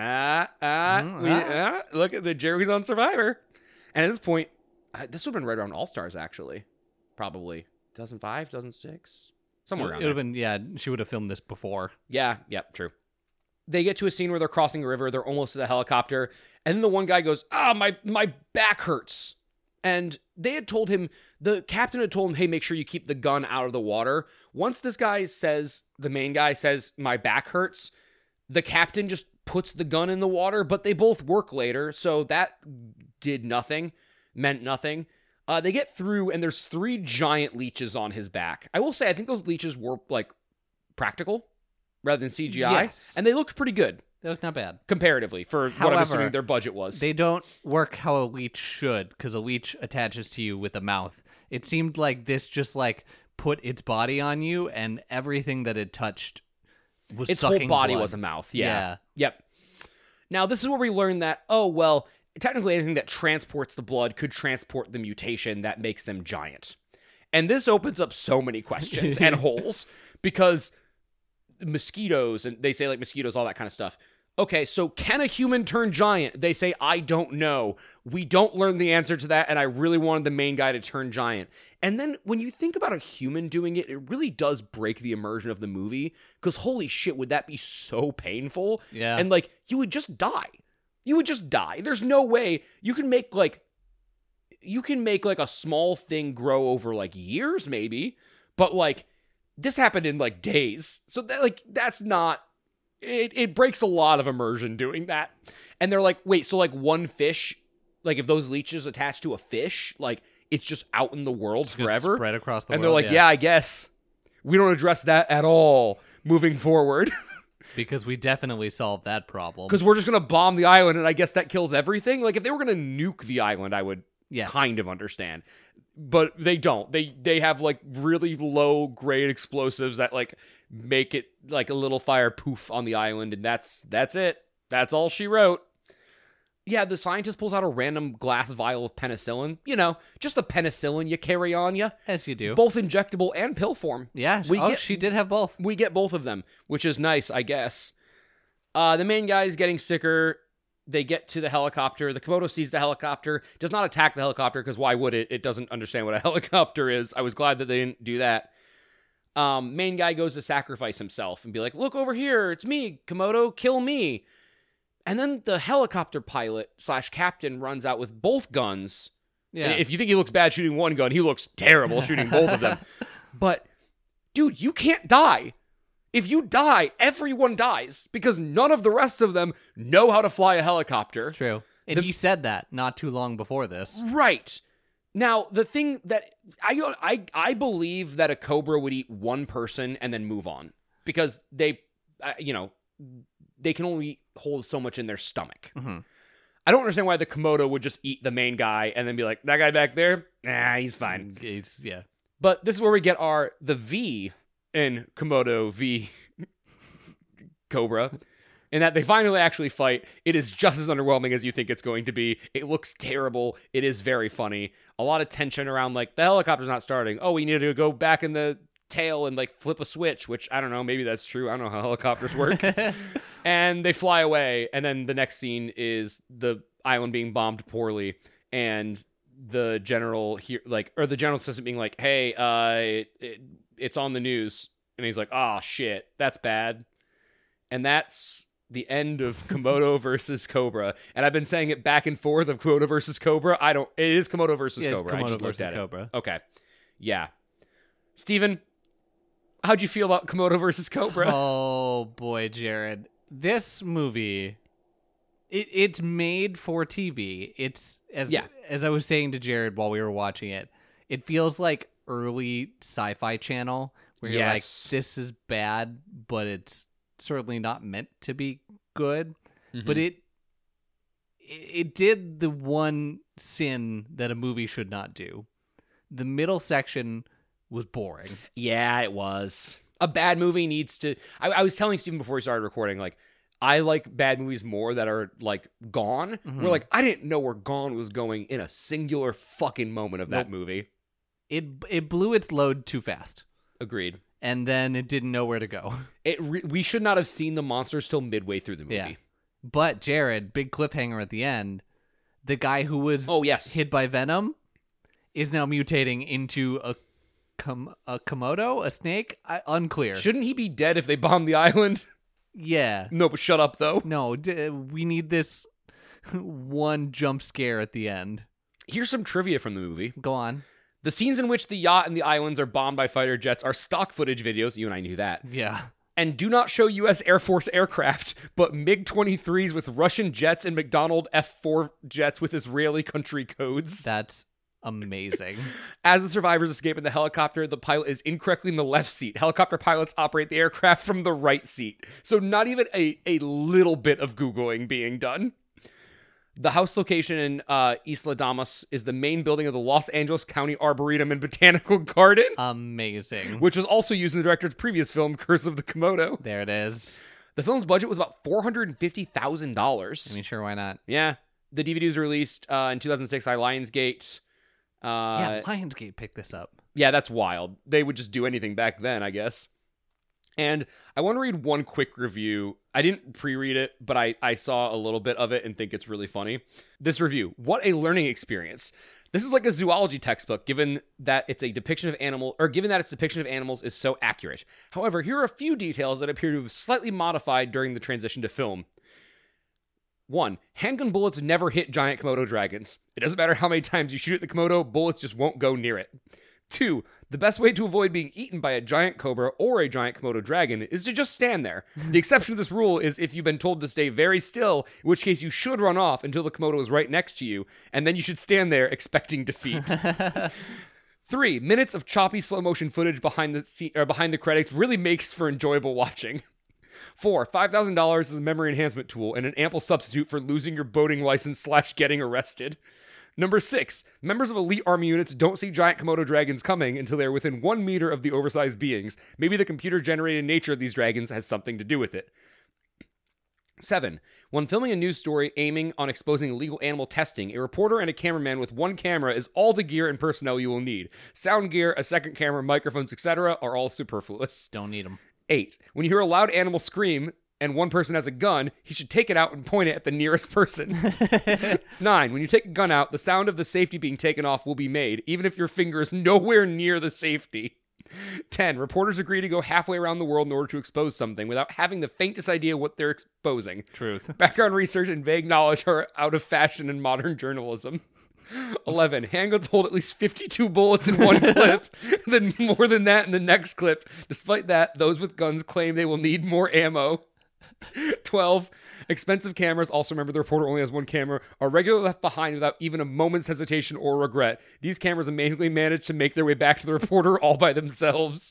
at the Jerry's on Survivor. And at this point, this would have been right around All Stars, actually. Probably 2005, 2006, somewhere around It would there. have been, yeah, she would have filmed this before. Yeah, yep, true. They get to a scene where they're crossing a river. They're almost to the helicopter. And then the one guy goes, my back hurts. And they had told him, the captain had told him, hey, make sure you keep the gun out of the water. Once this guy says, the main guy says, my back hurts, the captain just puts the gun in the water, but they both work later. So that meant nothing. They get through, and there's 3 giant leeches on his back. I will say, I think those leeches were like practical rather than CGI. Yes. And they looked pretty good. They look not bad. Comparatively, for what I'm assuming their budget was. They don't work how a leech should, because a leech attaches to you with a mouth. It seemed like this just like put its body on you, and everything that it touched was its sucking whole body blood. was a mouth. Yeah. Yep. Now, this is where we learn that, oh, well, technically anything that transports the blood could transport the mutation that makes them giant. And this opens up so many questions and holes, because mosquitoes, and they say like mosquitoes, all that kind of stuff. Okay, so can a human turn giant? They say, I don't know. We don't learn the answer to that, and I really wanted the main guy to turn giant. And then when you think about a human doing it, it really does break the immersion of the movie, because holy shit, would that be so painful? Yeah. And like, you would just die. You would just die. There's no way you can make like a small thing grow over like years, maybe, but like this happened in like days. So that like that's not. It breaks a lot of immersion doing that. And they're like, wait, so like one fish, like if those leeches attach to a fish, like it's just out in the world It's gonna forever, spread across the and world. they're like, yeah, I guess we don't address that at all moving forward. Because we definitely solved that problem. Because we're just going to bomb the island, and I guess that kills everything. Like, if they were going to nuke the island, I would kind of understand. But they don't. They have, like, really low-grade explosives that, like, make it, like, a little fire poof on the island, and that's it. That's all she wrote. Yeah, the scientist pulls out a random glass vial of penicillin. You know, just the penicillin you carry on you. As you do. Both injectable and pill form. Yeah, she did have both. We get both of them, which is nice, I guess. The main guy is getting sicker. They get to the helicopter. The Komodo sees the helicopter, does not attack the helicopter, because why would it? It doesn't understand what a helicopter is. I was glad that they didn't do that. Main guy goes to sacrifice himself and be like, look over here, it's me, Komodo, kill me. And then the helicopter pilot / captain runs out with both guns. Yeah. And if you think he looks bad shooting one gun, he looks terrible shooting both of them. But, dude, you can't die. If you die, everyone dies, because none of the rest of them know how to fly a helicopter. It's true. And he said that not too long before this. Right. Now, the thing that I believe that a cobra would eat one person and then move on, because they can only hold so much in their stomach. Mm-hmm. I don't understand why the Komodo would just eat the main guy and then be like, that guy back there, he's fine. Yeah. But this is where we get the V in Komodo v Cobra, in that they finally actually fight. It is just as underwhelming as you think it's going to be. It looks terrible. It is very funny. A lot of tension around, like, the helicopter's not starting. Oh, we need to go back in the tail and like flip a switch, which I don't know, maybe that's true. I don't know how helicopters work. And they fly away, and then the next scene is the island being bombed poorly, and the general here, the general assistant being like, "Hey, it's on the news," and he's like, "Oh shit, that's bad," and that's the end of Komodo versus Cobra. And I've been saying it back and forth of Komodo versus Cobra. It is Komodo versus Cobra. Komodo I just looked versus at Cobra. it. Okay, yeah, Steven, how'd you feel about Komodo versus Cobra? Oh boy, Jared, this movie. It's made for TV. It's as I was saying to Jared while we were watching it, it feels like early Sci-Fi Channel where you're like, this is bad, but it's certainly not meant to be good. Mm-hmm. But it did the one sin that a movie should not do. The middle section was boring. Yeah, it was. A bad movie needs to... I was telling Steven before we started recording, like, I like bad movies more that are, like, gone. Mm-hmm. Where, like, I didn't know where Gone was going in a singular fucking moment of that movie. It blew its load too fast. Agreed. And then it didn't know where to go. We should not have seen the monsters till midway through the movie. Yeah. But, Jared, big cliffhanger at the end. The guy who was hit by Venom is now mutating into a Komodo? A snake? Unclear. Shouldn't he be dead if they bomb the island? Yeah. No, but shut up, though. No, we need this one jump scare at the end. Here's some trivia from the movie. Go on. The scenes in which the yacht and the islands are bombed by fighter jets are stock footage videos. You and I knew that. Yeah. And do not show U.S. Air Force aircraft, but MiG-23s with Russian jets and McDonnell F-4 jets with Israeli country codes. That's amazing. As the survivors escape in the helicopter, the pilot is incorrectly in the left seat. Helicopter pilots operate the aircraft from the right seat. So not even a little bit of Googling being done. The house location in Isla Damas is the main building of the Los Angeles County Arboretum and Botanical Garden. Amazing. Which was also used in the director's previous film, Curse of the Komodo. There it is. The film's budget was about $450,000. I mean, sure, why not? Yeah. The DVD was released in 2006 by Lionsgate. Yeah, Lionsgate picked this up. Yeah, that's wild. They would just do anything back then, I guess. And I want to read one quick review. I didn't pre-read it, but I saw a little bit of it and think it's really funny. This review, what a learning experience. This is like a zoology textbook, given that its depiction of animals is so accurate. However, here are a few details that appear to have slightly modified during the transition to film. 1. Handgun bullets never hit giant Komodo dragons. It doesn't matter how many times you shoot at the Komodo, bullets just won't go near it. 2. The best way to avoid being eaten by a giant cobra or a giant Komodo dragon is to just stand there. The exception to this rule is if you've been told to stay very still, in which case you should run off until the Komodo is right next to you, and then you should stand there expecting defeat. 3. Minutes of choppy slow motion footage behind the credits really makes for enjoyable watching. 4. $5,000 is a memory enhancement tool and an ample substitute for losing your boating license / getting arrested. Number 6. Members of elite army units don't see giant Komodo dragons coming until they are within 1 meter of the oversized beings. Maybe the computer-generated nature of these dragons has something to do with it. 7. When filming a news story aiming on exposing illegal animal testing, a reporter and a cameraman with one camera is all the gear and personnel you will need. Sound gear, a second camera, microphones, etc. are all superfluous. Don't need them. 8. When you hear a loud animal scream and one person has a gun, he should take it out and point it at the nearest person. 9. When you take a gun out, the sound of the safety being taken off will be made, even if your finger is nowhere near the safety. 10. Reporters agree to go halfway around the world in order to expose something without having the faintest idea what they're exposing. Truth. Background research and vague knowledge are out of fashion in modern journalism. 11. Handguns hold at least 52 bullets in one clip, then more than that in the next clip. Despite that, those with guns claim they will need more ammo. 12. Expensive cameras, also remember the reporter only has one camera, are regularly left behind without even a moment's hesitation or regret. These cameras amazingly manage to make their way back to the reporter all by themselves.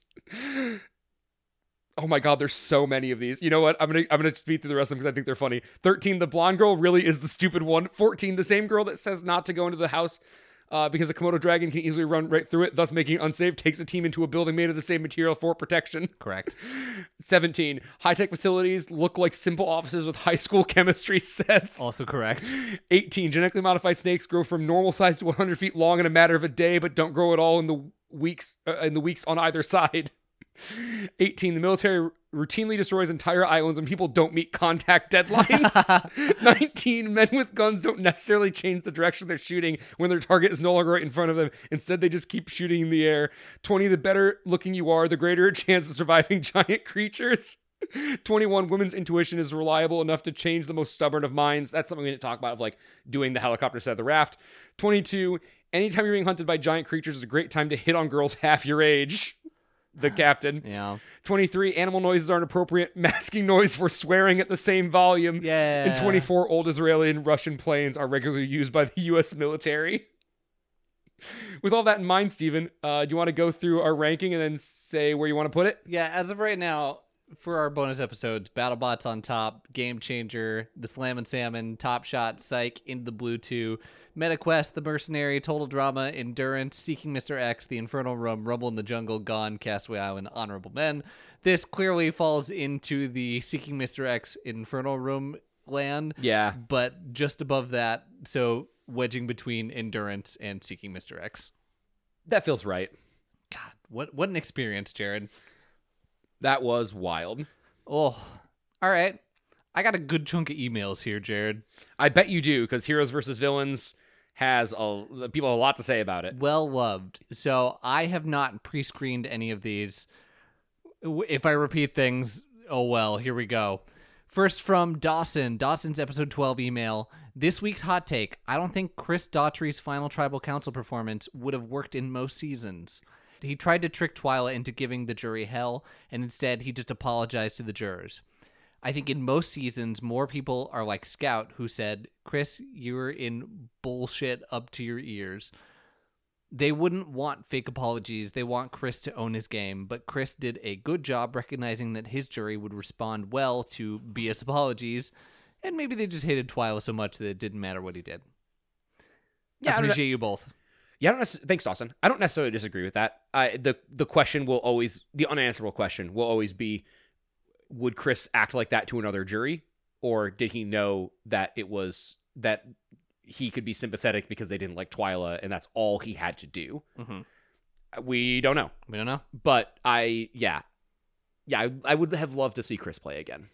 Oh my god, there's so many of these. You know what? I'm gonna speed through the rest of them because I think they're funny. 13, the blonde girl really is the stupid one. 14, the same girl that says not to go into the house because a Komodo dragon can easily run right through it, thus making it unsafe, takes a team into a building made of the same material for protection. Correct. 17, high-tech facilities look like simple offices with high school chemistry sets. Also correct. 18, genetically modified snakes grow from normal size to 100 feet long in a matter of a day, but don't grow at all in the weeks on either side. 18, the military routinely destroys entire islands when people don't meet contact deadlines. 19, men with guns don't necessarily change the direction they're shooting when their target is no longer right in front of them. Instead, they just keep shooting in the air. 20, the better looking you are, the greater chance of surviving giant creatures. 21, women's intuition is reliable enough to change the most stubborn of minds. That's something we didn't talk about, of like doing the helicopter set of the raft. 22, anytime you're being hunted by giant creatures is a great time to hit on girls half your age. The captain. Yeah. 23, animal noises aren't appropriate. Masking noise for swearing at the same volume. Yeah. And 24, old Israeli and Russian planes are regularly used by the U.S. military. With all that in mind, Steven, do you want to go through our ranking and then say where you want to put it? Yeah, as of right now, for our bonus episodes, BattleBots on top, Game Changer, The Slam and Salmon, Top Shot, Psych, Into the Blue 2, MetaQuest, The Mercenary, Total Drama, Endurance, Seeking Mr. X, The Infernal Room, Rumble in the Jungle, Gone, Castaway Island, Honorable Men. This clearly falls into the Seeking Mr. X Infernal Room land. Yeah. But just above that, so wedging between Endurance and Seeking Mr. X. That feels right. God, what an experience, Jared. That was wild. Oh, all right. I got a good chunk of emails here, Jared. I bet you do, because Heroes versus Villains has people have a lot to say about it. Well loved. So I have not pre-screened any of these. If I repeat things, oh well, here we go. First from Dawson. Dawson's episode 12 email. This week's hot take. I don't think Chris Daughtry's final Tribal Council performance would have worked in most seasons. He tried to trick Twyla into giving the jury hell, and instead he just apologized to the jurors. I think in most seasons, more people are like Scout, who said, Chris, you're in bullshit up to your ears. They wouldn't want fake apologies. They want Chris to own his game, but Chris did a good job recognizing that his jury would respond well to BS apologies, and maybe they just hated Twyla so much that it didn't matter what he did. Yeah, I appreciate you both. Yeah, thanks, Dawson. I don't necessarily disagree with that. The question will always, the unanswerable question will always be, would Chris act like that to another jury? Or did he know that it was, that he could be sympathetic because they didn't like Twyla and that's all he had to do? Mm-hmm. We don't know. We don't know. But I would have loved to see Chris play again.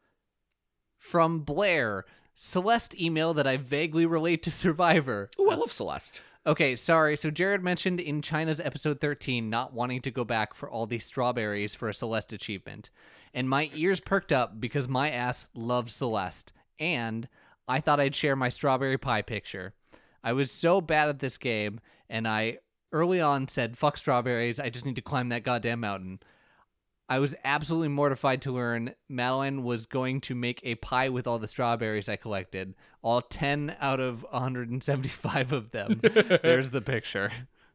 From Blair, Celeste email that I vaguely relate to Survivor. Oh, I love Celeste. Okay, sorry. So Jared mentioned in China's episode 13 not wanting to go back for all these strawberries for a Celeste achievement. And my ears perked up because my ass loves Celeste. And I thought I'd share my strawberry pie picture. I was so bad at this game, and I early on said, fuck strawberries, I just need to climb that goddamn mountain. I was absolutely mortified to learn Madeline was going to make a pie with all the strawberries I collected. All 10 out of 175 of them. There's the picture.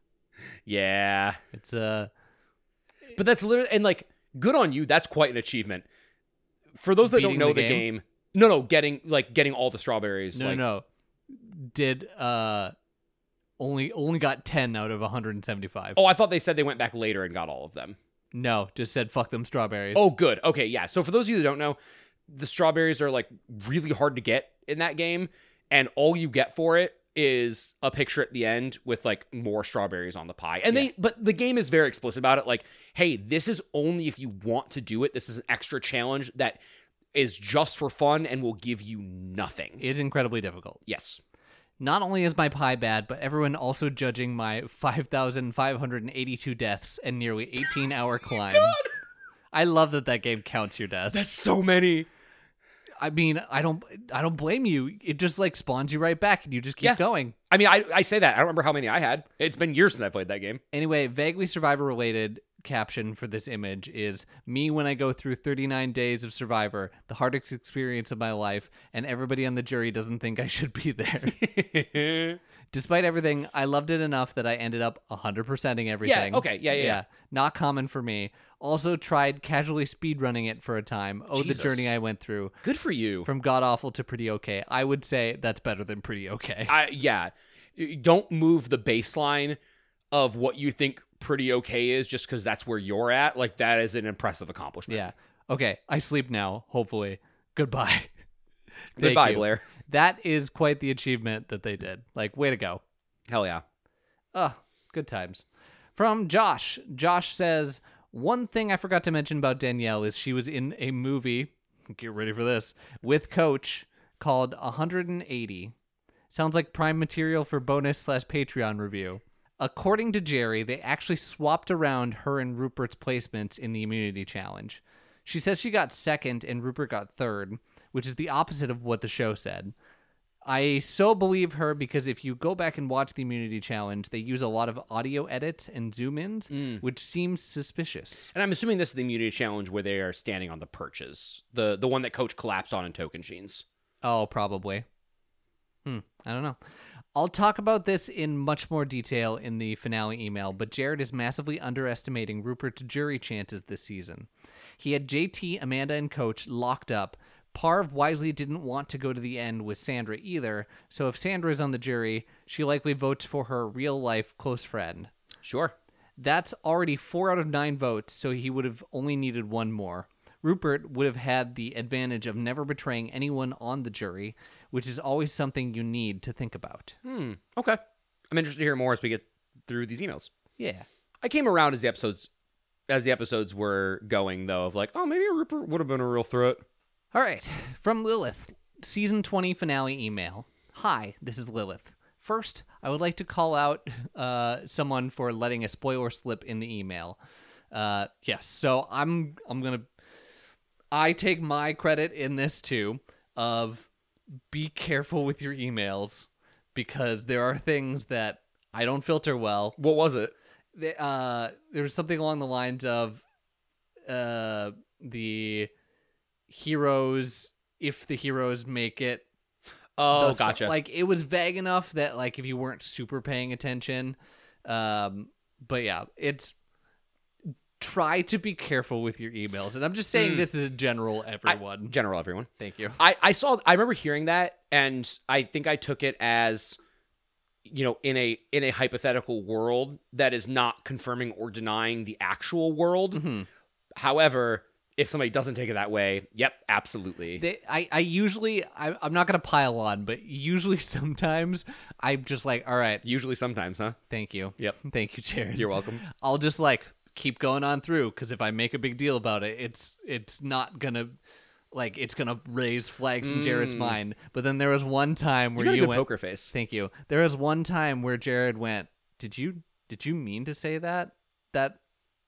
Yeah. It's But that's literally, and like, good on you. That's quite an achievement. For those that don't know the game. No, getting all the strawberries. No. Did only got 10 out of 175. Oh, I thought they said they went back later and got all of them. No, just said fuck them strawberries. Oh, good. Okay, yeah. So for those of you that don't know, the strawberries are like really hard to get in that game, and all you get for it is a picture at the end with like more strawberries on the pie. And but the game is very explicit about it. Like, hey, this is only if you want to do it. This is an extra challenge that is just for fun and will give you nothing. It is incredibly difficult. Yes. Not only is my pie bad, but everyone also judging my 5,582 deaths and nearly 18-hour climb. God! I love that game counts your deaths. That's so many. I mean, I don't blame you. It just like spawns you right back and you just keep going. I mean, I say that. I don't remember how many I had. It's been years since I played that game. Anyway, vaguely Survivor related caption for this image is me when I go through 39 days of Survivor, the hardest experience of my life, and everybody on the jury doesn't think I should be there. Despite everything, I loved it enough that I ended up 100%ing everything. Yeah, okay, yeah. Not common for me. Also tried casually speedrunning it for a time. Oh, Jesus. The journey I went through. Good for you. From god-awful to pretty okay. I would say that's better than pretty okay. Yeah. Don't move the baseline of what you think pretty okay is just because that's where you're at. Like, that is an impressive accomplishment. Yeah. Okay, I sleep now, hopefully. Goodbye. Goodbye, Blair. That is quite the achievement that they did. Like, way to go. Hell yeah. Good times. From Josh. Josh says, One thing I forgot to mention about Danielle is she was in a movie, get ready for this, with Coach called 180. Sounds like prime material for bonus/Patreon review. According to Jerry, they actually swapped around her and Rupert's placements in the immunity challenge. She says she got second and Rupert got third, which is the opposite of what the show said. I so believe her because if you go back and watch the immunity challenge, they use a lot of audio edits and zoom-ins, which seems suspicious. And I'm assuming this is the immunity challenge where they are standing on the perches, the one that Coach collapsed on in Tocantins. Oh, probably. I don't know. I'll talk about this in much more detail in the finale email, but Jared is massively underestimating Rupert's jury chances this season. He had JT, Amanda, and Coach locked up. Parv wisely didn't want to go to the end with Sandra either, so if Sandra is on the jury, she likely votes for her real-life close friend. Sure. That's already 4 out of 9 votes, so he would have only needed one more. Rupert would have had the advantage of never betraying anyone on the jury, which is always something you need to think about. Okay. I'm interested to hear more as we get through these emails. Yeah. I came around as the episodes were going, though, of like, oh, maybe Rupert would have been a real threat. All right. From Lilith, season 20 finale email. Hi, this is Lilith. First, I would like to call out someone for letting a spoiler slip in the email. Yes, so I take my credit in this too of be careful with your emails because there are things that I don't filter well. What was it? There was something along the lines of the heroes, if the heroes make it. Oh, gotcha. Like, it was vague enough that, like, if you weren't super paying attention. But yeah, it's try to be careful with your emails. And I'm just saying this is a general everyone. General everyone. Thank you. I remember hearing that, and I think I took it as, you know, in a hypothetical world that is not confirming or denying the actual world. Mm-hmm. However, if somebody doesn't take it that way, yep, absolutely. I'm not going to pile on, but usually sometimes I'm just like, all right. Usually sometimes, huh? Thank you. Yep. Thank you, Jared. You're welcome. I'll just like keep going on through because if I make a big deal about it, it's not going to, like, it's going to raise flags in Jared's mind. But then there was one time where you got a good went, poker face. Thank you. There was one time where Jared went, did you mean to say that? That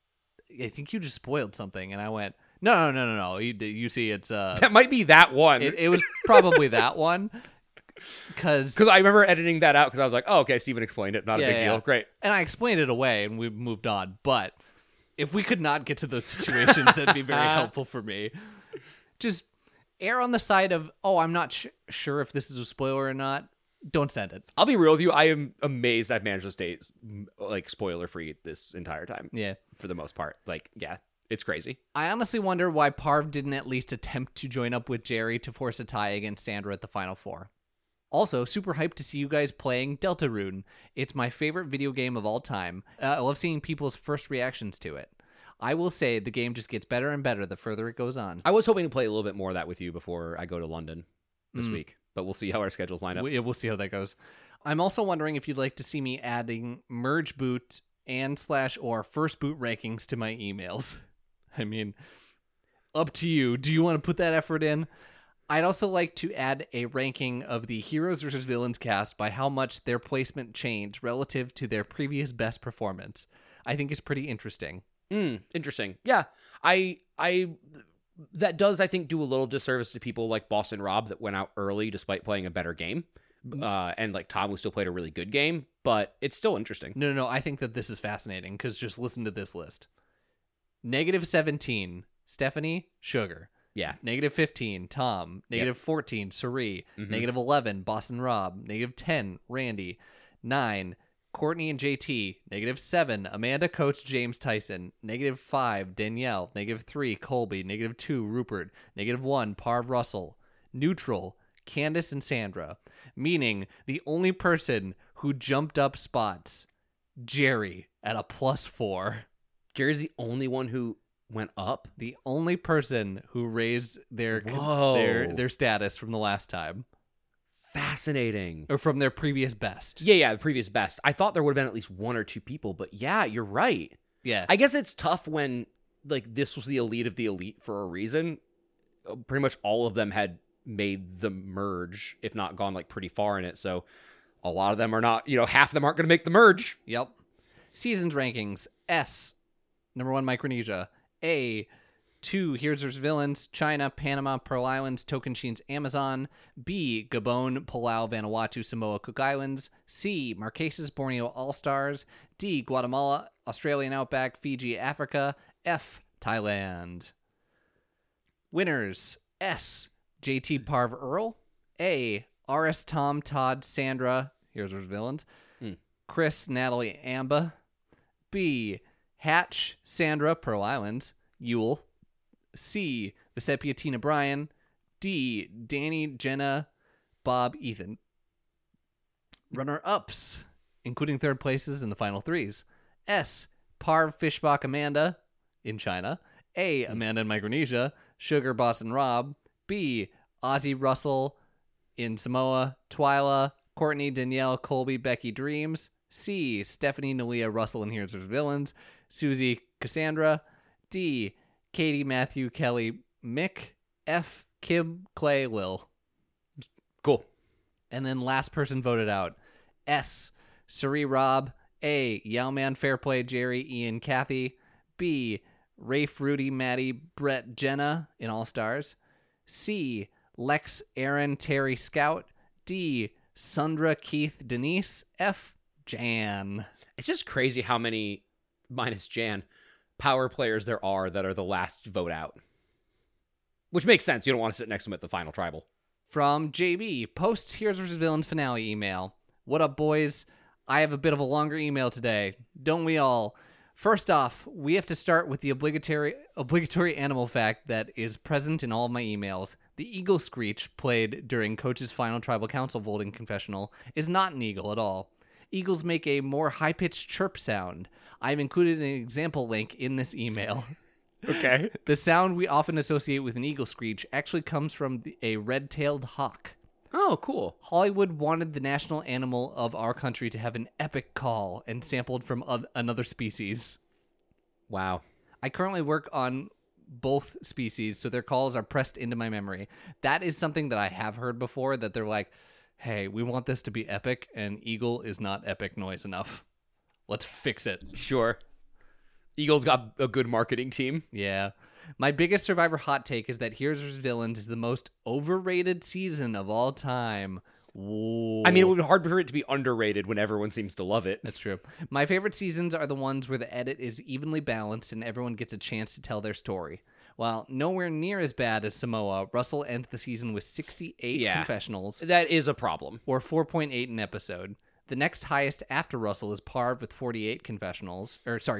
I think you just spoiled something. And I went, No. You see, it's that might be that one. It was probably that one because I remember editing that out because I was like, oh, okay, Steven explained it. Not a big deal. Great. And I explained it away and we moved on. But if we could not get to those situations, that'd be very helpful for me. Just err on the side of, oh, I'm not sure if this is a spoiler or not. Don't send it. I'll be real with you. I am amazed I've managed to stay like spoiler free this entire time. Yeah, for the most part. Like, yeah. It's crazy. I honestly wonder why Parv didn't at least attempt to join up with Jerry to force a tie against Sandra at the Final Four. Also, super hyped to see you guys playing Deltarune. It's my favorite video game of all time. I love seeing people's first reactions to it. I will say the game just gets better and better the further it goes on. I was hoping to play a little bit more of that with you before I go to London this week, but we'll see how our schedules line up. We'll see how that goes. I'm also wondering if you'd like to see me adding merge boot and/or first boot rankings to my emails. I mean, up to you. Do you want to put that effort in? I'd also like to add a ranking of the Heroes versus Villains cast by how much their placement changed relative to their previous best performance. I think it's pretty interesting. Interesting. Yeah. I that does, I think, do a little disservice to people like Boston Rob that went out early despite playing a better game. And like Tom, who still played a really good game, but it's still interesting. No. I think that this is fascinating because just listen to this list. -17, Stephanie, Sugar. Yeah. -15, Tom. -14, Sari. -11, Boston Rob. -10, Randy. 9, Courtney and JT. -7, Amanda, Coach, James, Tyson. -5, Danielle. -3, Colby. -2, Rupert. -1, Parv, Russell. Neutral, Candace and Sandra. Meaning the only person who jumped up spots, Jerry, at a +4. Jerry's the only one who went up? The only person who raised their status from the last time. Fascinating. Or from their previous best. Yeah, the previous best. I thought there would have been at least one or two people, but yeah, you're right. Yeah. I guess it's tough when like this was the elite of the elite for a reason. Pretty much all of them had made the merge, if not gone like pretty far in it. So a lot of them are not, half of them aren't going to make the merge. Yep. Seasons rankings. S, number 1, Micronesia. A, 2, Heroes vs. Villains, China, Panama, Pearl Islands, Tocantins, Amazon. B, Gabon, Palau, Vanuatu, Samoa, Cook Islands. C, Marquesas, Borneo, All-Stars. D, Guatemala, Australian Outback, Fiji, Africa. F, Thailand. Winners. S, JT Parv Earl. A, RS Tom, Todd, Sandra, Heroes vs. Villains. Chris, Natalie, Amba. B, Hatch, Sandra, Pearl Islands, Yule. C, Vesepia, Tina, Brian. D, Danny, Jenna, Bob, Ethan. Runner-ups, including third places in the final threes. S, Parv, Fishbach, Amanda in China. A, Amanda in Micronesia. Sugar, Boston, Rob. B, Ozzy, Russell in Samoa. Twyla, Courtney, Danielle, Colby, Becky, Dreams. C, Stephanie, Nalia, Russell in Heroes vs. Villains. Susie, Cassandra. D, Katie, Matthew, Kelly, Mick. F, Kim, Clay, Lil. Cool. And then last person voted out. S, Suri, Rob. A, Yowman, Fairplay, Jerry, Ian, Kathy. B, Rafe, Rudy, Maddie, Brett, Jenna in All-Stars. C, Lex, Aaron, Terry, Scout. D, Sundra, Keith, Denise. F, Jan. It's just crazy how many, minus Jan, power players there are that are the last vote out. Which makes sense. You don't want to sit next to them at the final tribal. From JB, post Heroes vs. Villains finale email. What up, boys? I have a bit of a longer email today. Don't we all? First off, we have to start with the obligatory animal fact that is present in all of my emails. The eagle screech played during Coach's final tribal council voting confessional is not an eagle at all. Eagles make a more high-pitched chirp sound. I've included an example link in this email. Okay. The sound we often associate with an eagle screech actually comes from a red-tailed hawk. Oh, cool. Hollywood wanted the national animal of our country to have an epic call and sampled from another species. Wow. I currently work on both species, so their calls are pressed into my memory. That is something that I have heard before, that they're like, hey, we want this to be epic, and eagle is not epic noise enough. Let's fix it. Sure. Eagles got a good marketing team. Yeah. My biggest Survivor hot take is that Heroes vs. Villains is the most overrated season of all time. Whoa. I mean, it would be hard for it to be underrated when everyone seems to love it. That's true. My favorite seasons are the ones where the edit is evenly balanced and everyone gets a chance to tell their story. While nowhere near as bad as Samoa, Russell ends the season with 68 confessionals. That is a problem. Or 4.8 an episode. The next highest after Russell is Parv with 40 confessionals.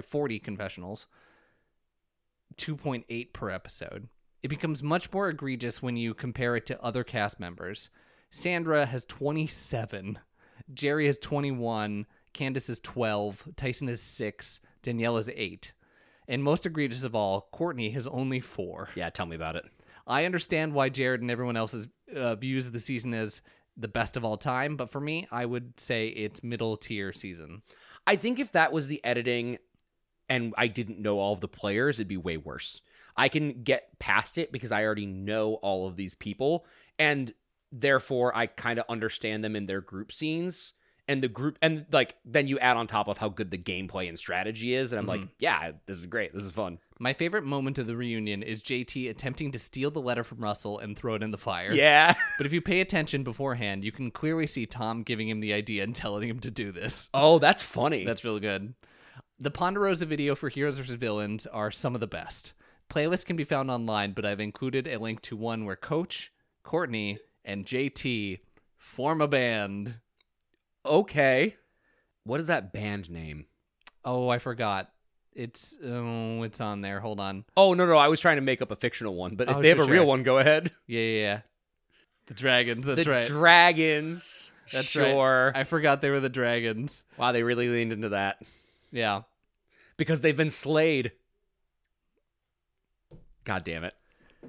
2.8 per episode. It becomes much more egregious when you compare it to other cast members. Sandra has 27. Jerry has 21. Candace is 12. Tyson is 6. Danielle is 8. And most egregious of all, Courtney has only 4. Yeah, tell me about it. I understand why Jared and everyone else's views the season as the best of all time, but for me, I would say it's middle tier season. I think if that was the editing and I didn't know all of the players, it'd be way worse. I can get past it because I already know all of these people, and therefore I kind of understand them in their group scenes and the group, and like then you add on top of how good the gameplay and strategy is, and I'm like, yeah, this is great, this is fun. My favorite moment of the reunion is JT attempting to steal the letter from Russell and throw it in the fire. Yeah. But if you pay attention beforehand, you can clearly see Tom giving him the idea and telling him to do this. Oh, that's funny. That's really good. The Ponderosa video for Heroes vs. Villains are some of the best. Playlists can be found online, but I've included a link to one where Coach, Courtney, and JT form a band. Okay. What is that band name? Oh, I forgot. It's on there. Hold on. Oh, no. I was trying to make up a fictional one, but if they have a real one, go ahead. Yeah. The Dragons, that's right. The Dragons. That's sure. Right. I forgot they were the Dragons. Wow, they really leaned into that. Yeah. Because they've been slayed. God damn it.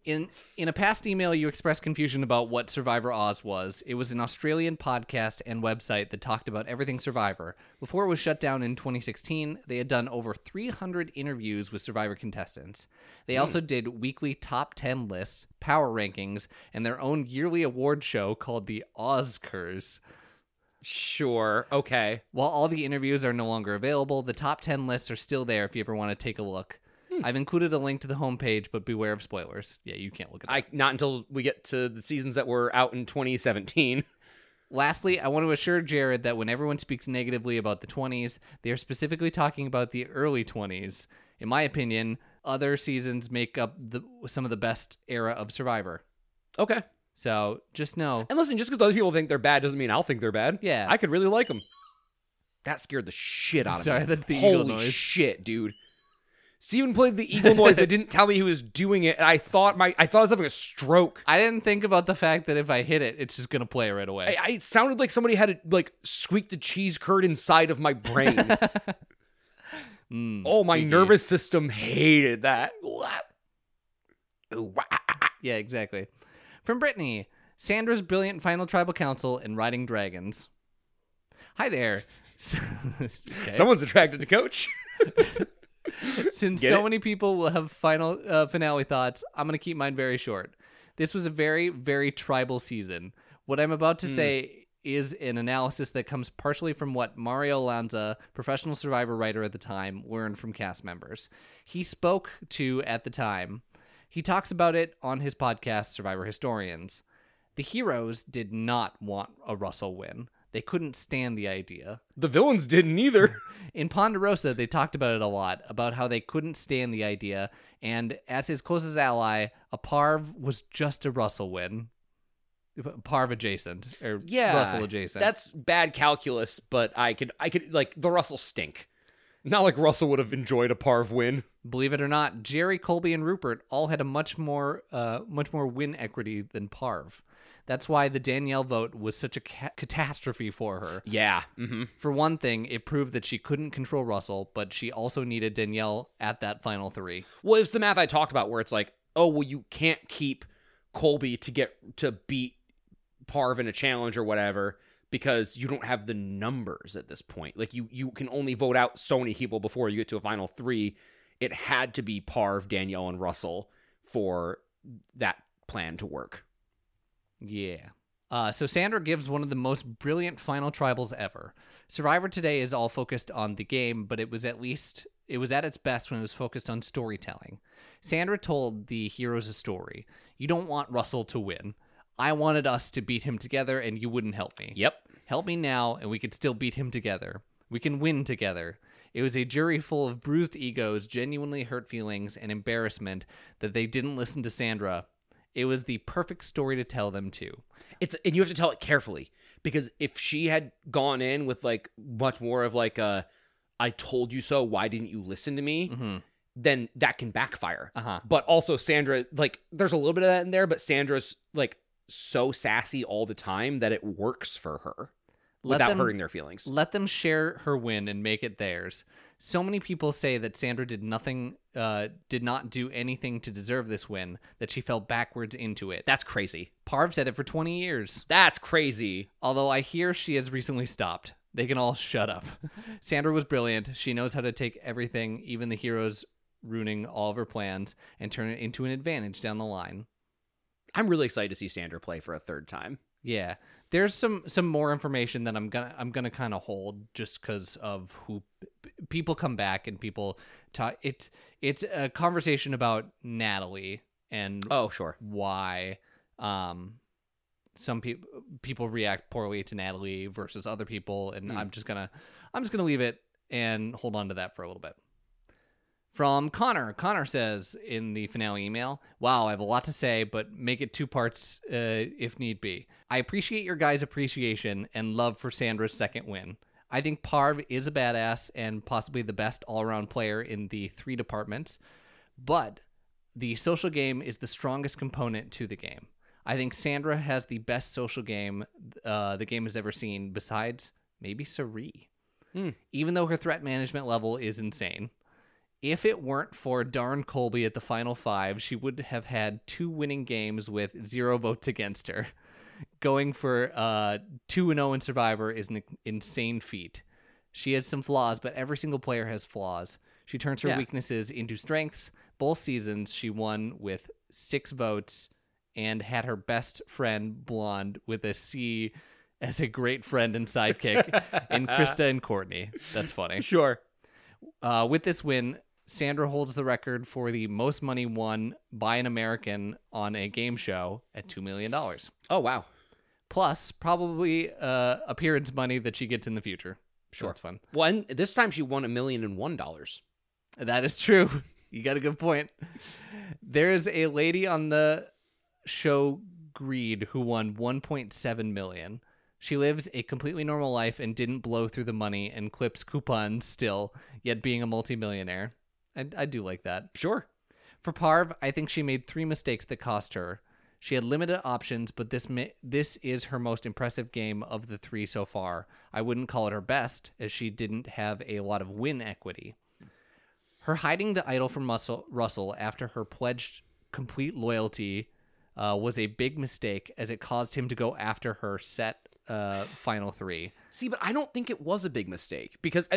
In a past email, you expressed confusion about what Survivor Oz was. It was an Australian podcast and website that talked about everything Survivor. Before it was shut down in 2016, they had done over 300 interviews with Survivor contestants. They also did weekly top 10 lists, power rankings, and their own yearly award show called the Oscars. Sure. Okay. While all the interviews are no longer available, the top 10 lists are still there if you ever want to take a look. I've included a link to the homepage, but beware of spoilers. Yeah, you can't look at that. Not until we get to the seasons that were out in 2017. Lastly, I want to assure Jared that when everyone speaks negatively about the 20s, they are specifically talking about the early 20s. In my opinion, other seasons make up some of the best era of Survivor. Okay. So just know. And listen, just because other people think they're bad doesn't mean I'll think they're bad. Yeah. I could really like them. That scared the shit out of me. Sorry, that's the eagle Holy noise. shit, dude. Steven played the eagle noise, but didn't tell me he was doing it. And I thought I was having a stroke. I didn't think about the fact that if I hit it, it's just going to play right away. It sounded like somebody had squeaked the cheese curd inside of my brain. Oh, my squeaky. nervous system hated that. Yeah, exactly. From Brittany, Sandra's brilliant final tribal council and riding dragons. Hi there. Okay. Someone's attracted to Coach. Since Get so it? many people will have finale thoughts, I'm going to keep mine very short. This was a very, very tribal season. What I'm about to say is an analysis that comes partially from what Mario Lanza, professional Survivor writer at the time, learned from cast members. He spoke to at the time. He talks about it on his podcast, Survivor Historians. The heroes did not want a Russell win. They couldn't stand the idea. The villains didn't either. In Ponderosa, they talked about it a lot, about how they couldn't stand the idea, and as his closest ally, a Parv was just a Russell win. Parv adjacent, or Russell adjacent. That's bad calculus, but I could like the Russell stink. Not like Russell would have enjoyed a Parv win. Believe it or not, Jerry, Colby, and Rupert all had a much more win equity than Parv. That's why the Danielle vote was such a catastrophe for her. Yeah. Mm-hmm. For one thing, it proved that she couldn't control Russell, but she also needed Danielle at that final 3. Well, it's the math I talked about where it's like, oh, well, you can't keep Colby to beat Parv in a challenge or whatever because you don't have the numbers at this point. Like you can only vote out so many people before you get to a final 3. It had to be Parv, Danielle, and Russell for that plan to work. Yeah. So Sandra gives one of the most brilliant final tribals ever. Survivor today is all focused on the game, but it was at its best when it was focused on storytelling. Sandra told the heroes a story. You don't want Russell to win. I wanted us to beat him together, and you wouldn't help me. Yep. Help me now, and we could still beat him together. We can win together. It was a jury full of bruised egos, genuinely hurt feelings, and embarrassment that they didn't listen to Sandra. It was the perfect story to tell them too. And you have to tell it carefully because if she had gone in with like much more of like a, I told you so, why didn't you listen to me? Mm-hmm. Then that can backfire. Uh-huh. But also Sandra, like there's a little bit of that in there, but Sandra's like so sassy all the time that it works for her without hurting their feelings. Let them share her win and make it theirs. So many people say that Sandra did not do anything to deserve this win, that she fell backwards into it. That's crazy. Parv said it for 20 years. That's crazy. Although I hear she has recently stopped. They can all shut up. Sandra was brilliant. She knows how to take everything, even the heroes ruining all of her plans, and turn it into an advantage down the line. I'm really excited to see Sandra play for a third time. Yeah, there's some more information that I'm gonna kind of hold just because of who people come back and people talk. It's a conversation about Natalie and why some people react poorly to Natalie versus other people, and I'm just gonna leave it and hold on to that for a little bit. From Connor. Connor says in the finale email, wow, I have a lot to say, but make it 2 parts if need be. I appreciate your guys' appreciation and love for Sandra's second win. I think Parv is a badass and possibly the best all-around player in the 3 departments, but the social game is the strongest component to the game. I think Sandra has the best social game the game has ever seen, besides maybe Cirie. Even though her threat management level is insane. If it weren't for darn Colby at the final 5, she would have had 2 winning games with 0 votes against her. Going for 2-0 in Survivor is an insane feat. She has some flaws, but every single player has flaws. She turns her weaknesses into strengths. Both seasons, she won with 6 votes and had her best friend, Blonde, with a C as a great friend and sidekick in Krista and Courtney. That's funny. Sure. With this win, Sandra holds the record for the most money won by an American on a game show at $2 million. Oh, wow. Plus, probably appearance money that she gets in the future. Sure. That's fun. Well, and this time she won $1,001,000. That is true. You got a good point. There's a lady on the show Greed who won $1.7 million. She lives a completely normal life and didn't blow through the money and clips coupons still, yet being a multimillionaire. I do like that. Sure. For Parv, I think she made 3 mistakes that cost her. She had limited options, but this is her most impressive game of the 3 so far. I wouldn't call it her best, as she didn't have a lot of win equity. Her hiding the idol from Russell after her pledged complete loyalty was a big mistake, as it caused him to go after her set final 3. See, but I don't think it was a big mistake because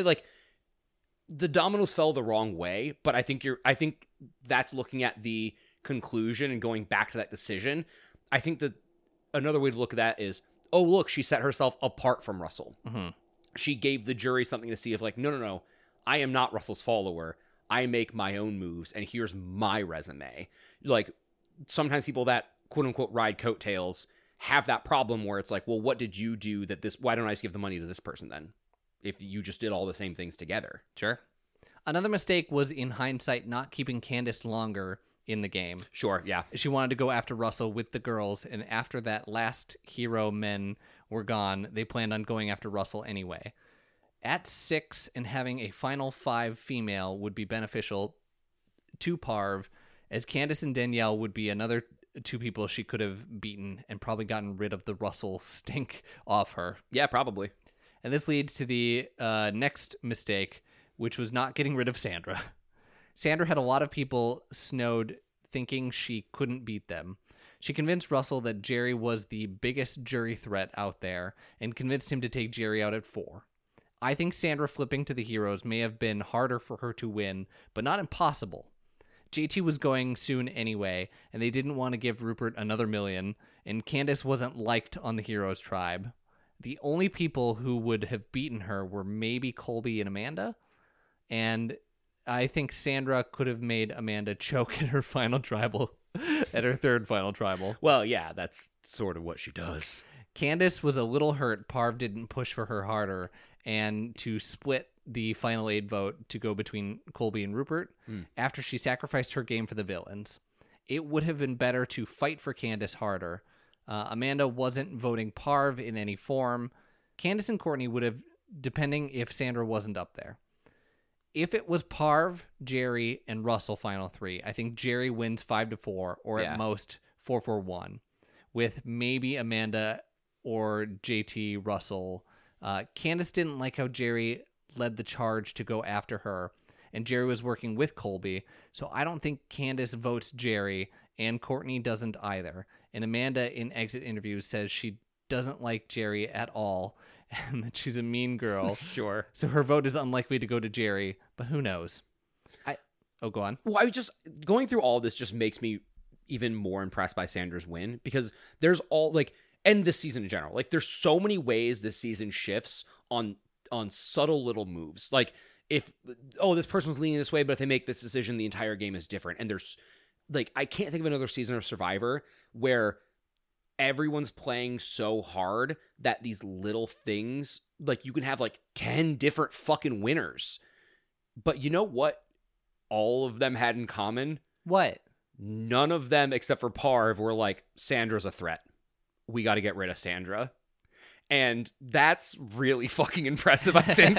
the dominoes fell the wrong way, but I think that's looking at the conclusion and going back to that decision. I think that another way to look at that is, oh, look, she set herself apart from Russell. Mm-hmm. She gave the jury something to see if no, I am not Russell's follower. I make my own moves, and here's my resume. Like, sometimes people that quote unquote ride coattails have that problem where it's like, well, what did you do why don't I just give the money to this person then? If you just did all the same things together. Sure. Another mistake was, in hindsight, not keeping Candace longer in the game. Sure, yeah. She wanted to go after Russell with the girls, and after that last hero men were gone, they planned on going after Russell anyway. At 6 and having a final 5 female would be beneficial to Parv, as Candace and Danielle would be another 2 people she could have beaten and probably gotten rid of the Russell stink off her. Yeah, probably. And this leads to the next mistake, which was not getting rid of Sandra. Sandra had a lot of people snowed thinking she couldn't beat them. She convinced Russell that Jerry was the biggest jury threat out there and convinced him to take Jerry out at 4. I think Sandra flipping to the heroes may have been harder for her to win, but not impossible. JT was going soon anyway, and they didn't want to give Rupert another million, and Candace wasn't liked on the heroes tribe. The only people who would have beaten her were maybe Colby and Amanda, and I think Sandra could have made Amanda choke at her final tribal, at her 3rd final tribal. Well, yeah, that's sort of what she does. Candace was a little hurt Parv didn't push for her harder, and to split the final 8 vote to go between Colby and Rupert after she sacrificed her game for the villains. It would have been better to fight for Candace harder. Amanda wasn't voting Parv in any form. Candace and Courtney would have, depending if Sandra wasn't up there. If it was Parv, Jerry, and Russell final 3, I think Jerry wins 5-4, or at most 4-4-1, with maybe Amanda or JT, Russell. Candace didn't like how Jerry led the charge to go after her, and Jerry was working with Colby, so I don't think Candace votes Jerry, and Courtney doesn't either. And Amanda, in exit interviews, says she doesn't like Jerry at all, and that she's a mean girl. Sure. So her vote is unlikely to go to Jerry, but who knows? Go on. Well, going through all this just makes me even more impressed by Sandra's win, because there's and this season in general, there's so many ways this season shifts on subtle little moves. Like, if, this person's leaning this way, but if they make this decision, the entire game is different. And there's, I can't think of another season of Survivor where everyone's playing so hard that these little things, you can have 10 different fucking winners. But you know what all of them had in common? What? None of them, except for Parv, were Sandra's a threat. We got to get rid of Sandra. And that's really fucking impressive, I think.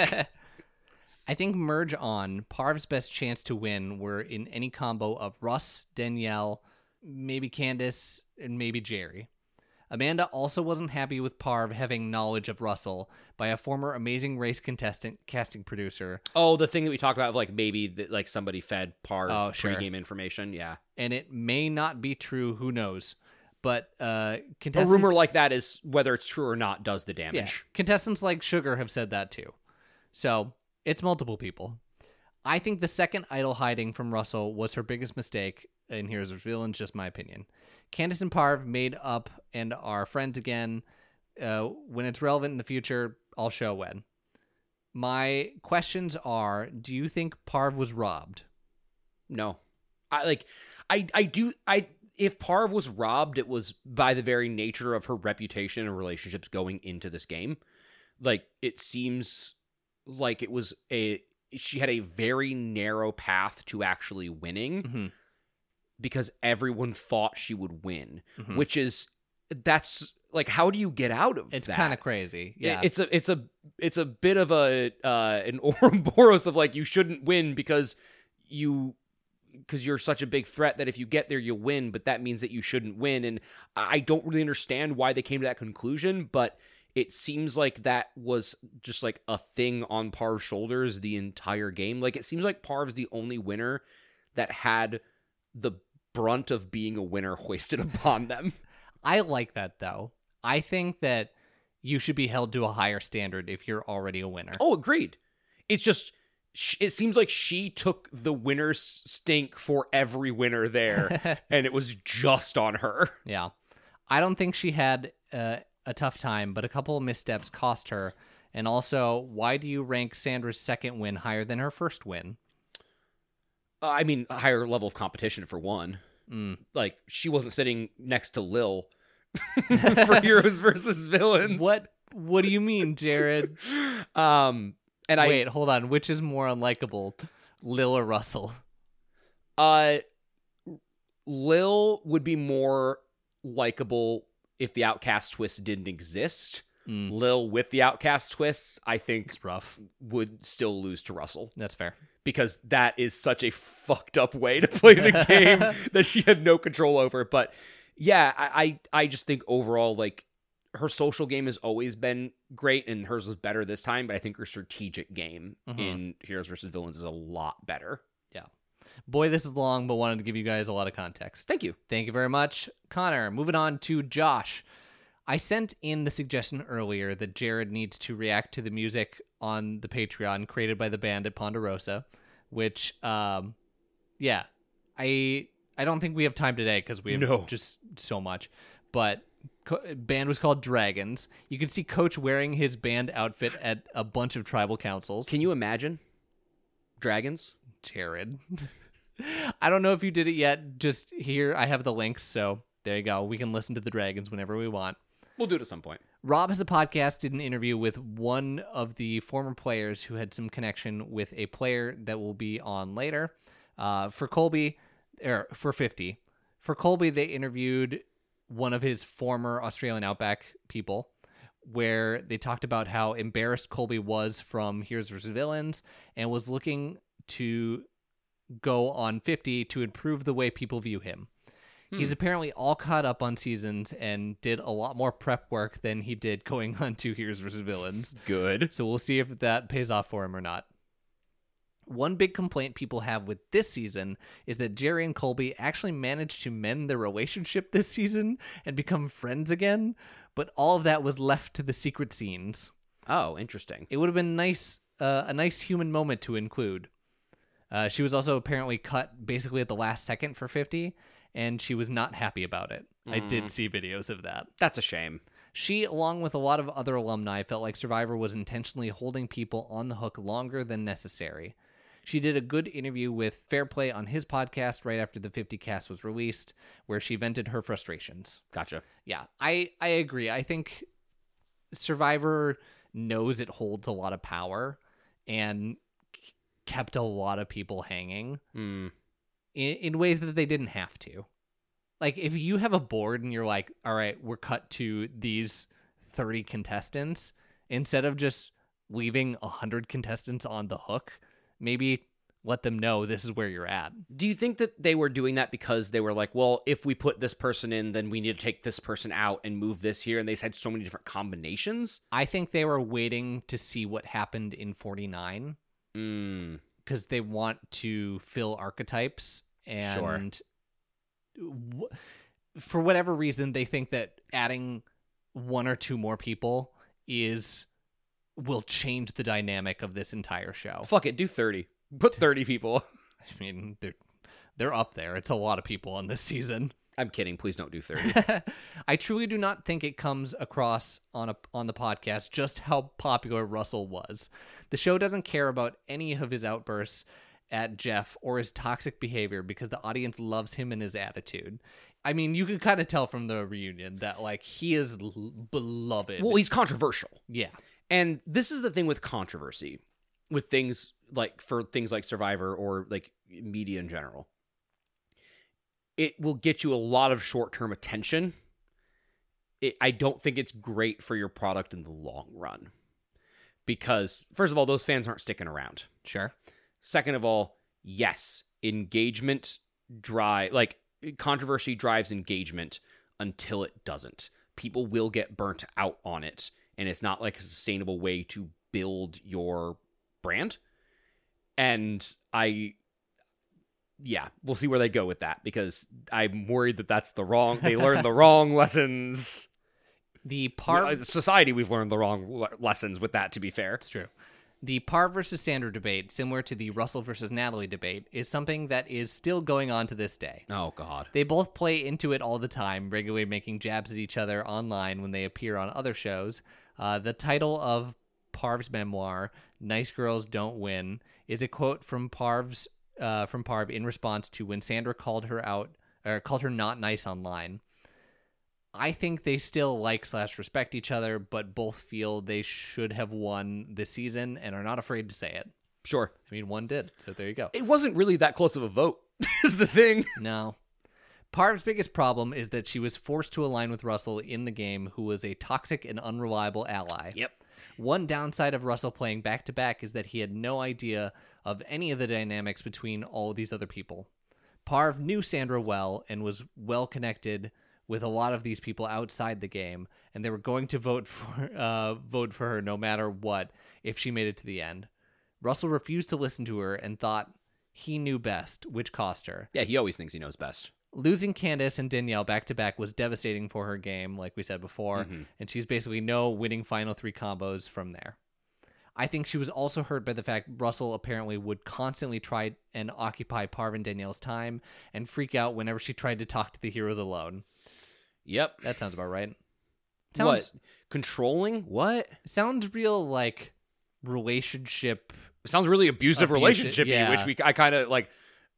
I think merge on, Parv's best chance to win were in any combo of Russ, Danielle, maybe Candace, and maybe Jerry. Amanda also wasn't happy with Parv having knowledge of Russell by a former Amazing Race contestant casting producer. Oh, the thing that we talked about, like maybe that, like somebody fed Parv sure. pregame information. Yeah, And it may not be true. Who knows? But contestants, a rumor like that is, whether it's true or not, does the damage. Yeah, contestants like Sugar have said that too. So it's multiple people. I think the second idol hiding from Russell was her biggest mistake in Heroes vs. Villains, just my opinion. Candace and Parv made up and are friends again. When it's relevant in the future, I'll show when. My questions are, do you think Parv was robbed? No. If Parv was robbed, it was by the very nature of her reputation and relationships going into this game. Like, it seems like she had a very narrow path to actually winning because everyone thought she would win, that's like, how do you get out of It's that? kind of crazy. Yeah. It's a bit of an Ouroboros of like, you shouldn't win because you're such a big threat that if you get there, you'll win, but that means that you shouldn't win. And I don't really understand why they came to that conclusion, but it seems like that was just like a thing on Parv's shoulders the entire game. Like, it seems like Parv's the only winner that had the brunt of being a winner hoisted upon them. I like that, though. I think that you should be held to a higher standard if you're already a winner. Oh, agreed. It's just, it seems like she took the winner's stink for every winner there, and it was just on her. Yeah. I don't think she had a tough time, but a couple of missteps cost her. And also, why do you rank Sandra's second win higher than her first win? I mean, a higher level of competition, for one. Like, she wasn't sitting next to Lil for Heroes versus Villains. What do you mean, Jared? Wait, hold on. Which is more unlikable, Lil or Russell? Lil would be more likable if the Outcast twist didn't exist. Lil with the Outcast twists, I think, it's rough. Would still lose to Russell. That's fair. Because that is such a fucked up way to play the game that she had no control over. But yeah, I just think overall, like, her social game has always been great, and hers was better this time, but I think her strategic game in Heroes vs. Villains is a lot better. Yeah. Boy, this is long, but wanted to give you guys a lot of context. Thank you. Thank you very much, Connor. Moving on to Josh. I sent in the suggestion earlier that Jared needs to react to the music on the Patreon created by the band at Ponderosa, which, I don't think we have time today because we have just so much. But band was called Dragons. You can see Coach wearing his band outfit at a bunch of tribal councils. Can you imagine? Dragons? Jared. I don't know if you did it yet. Just here, I have the links, so there you go. We can listen to the Dragons whenever we want. We'll do it at some point. Rob has a podcast, did an interview with one of the former players who had some connection with a player that will be on later. For 50. For Colby, they interviewed one of his former Australian Outback people, where they talked about how embarrassed Colby was from Heroes vs. Villains and was looking to go on 50 to improve the way people view him. He's apparently all caught up on seasons and did a lot more prep work than he did going on to Heroes vs. Villains. Good. So we'll see if that pays off for him or not. One big complaint people have with this season is that Jerry and Colby actually managed to mend their relationship this season and become friends again, but all of that was left to the secret scenes. Oh, interesting. It would have been nice, a nice human moment to include. She was also apparently cut basically at the last second for 50, and she was not happy about it. I did see videos of that. That's a shame. She, along with a lot of other alumni, felt like Survivor was intentionally holding people on the hook longer than necessary. She did a good interview with Fairplay on his podcast right after the 50 cast was released, where she vented her frustrations. Gotcha. Yeah, I agree. I think Survivor knows it holds a lot of power and kept a lot of people hanging in ways that they didn't have to. Like, if you have a board and you're like, all right, we're cut to these 30 contestants, instead of just leaving 100 contestants on the hook, maybe let them know this is where you're at. Do you think that they were doing that because they were like, well, if we put this person in, then we need to take this person out and move this here, and they had so many different combinations? I think they were waiting to see what happened in 49 because they want to fill archetypes, and for whatever reason, they think that adding one or two more people will change the dynamic of this entire show. Fuck it, do 30. Put 30 people. I mean, they're up there. It's a lot of people on this season. I'm kidding. Please don't do 30. I truly do not think it comes across on the podcast just how popular Russell was. The show doesn't care about any of his outbursts at Jeff or his toxic behavior because the audience loves him and his attitude. I mean, you can kind of tell from the reunion that like he is beloved. Well, he's controversial. Yeah. And this is the thing with controversy, with things like Survivor or like media in general. It will get you a lot of short-term attention. I don't think it's great for your product in the long run. Because, first of all, those fans aren't sticking around. Sure. Second of all, yes, controversy drives engagement until it doesn't. People will get burnt out on it, and it's not like a sustainable way to build your brand. And we'll see where they go with that, because I'm worried that they learned the wrong lessons. As a society, we've learned the wrong lessons with that, to be fair. It's true. The Parv versus Sandra debate, similar to the Russell versus Natalie debate, is something that is still going on to this day. Oh, God. They both play into it all the time, regularly making jabs at each other online when they appear on other shows. The title of Parv's memoir, Nice Girls Don't Win, is a quote from Parv in response to when Sandra called her not nice online. I think they still like/respect each other, but both feel they should have won this season and are not afraid to say it. Sure. I mean, one did, so there you go. It wasn't really that close of a vote, is the thing. No. Parv's biggest problem is that she was forced to align with Russell in the game, who was a toxic and unreliable ally. Yep. One downside of Russell playing back-to-back is that he had no idea of any of the dynamics between all these other people. Parv knew Sandra well and was well connected with a lot of these people outside the game, and they were going to vote for her no matter what if she made it to the end. Russell refused to listen to her and thought he knew best, which cost her. Yeah, he always thinks he knows best. Losing Candace and Danielle back-to-back was devastating for her game, like we said before, and she's basically no winning final three combos from there. I think she was also hurt by the fact Russell apparently would constantly try and occupy Parv and Danielle's time and freak out whenever she tried to talk to the heroes alone. Yep. That sounds about right. What? Controlling? What? Sounds real like relationship. It sounds really abusive relationship-y, yeah. which I kind of like,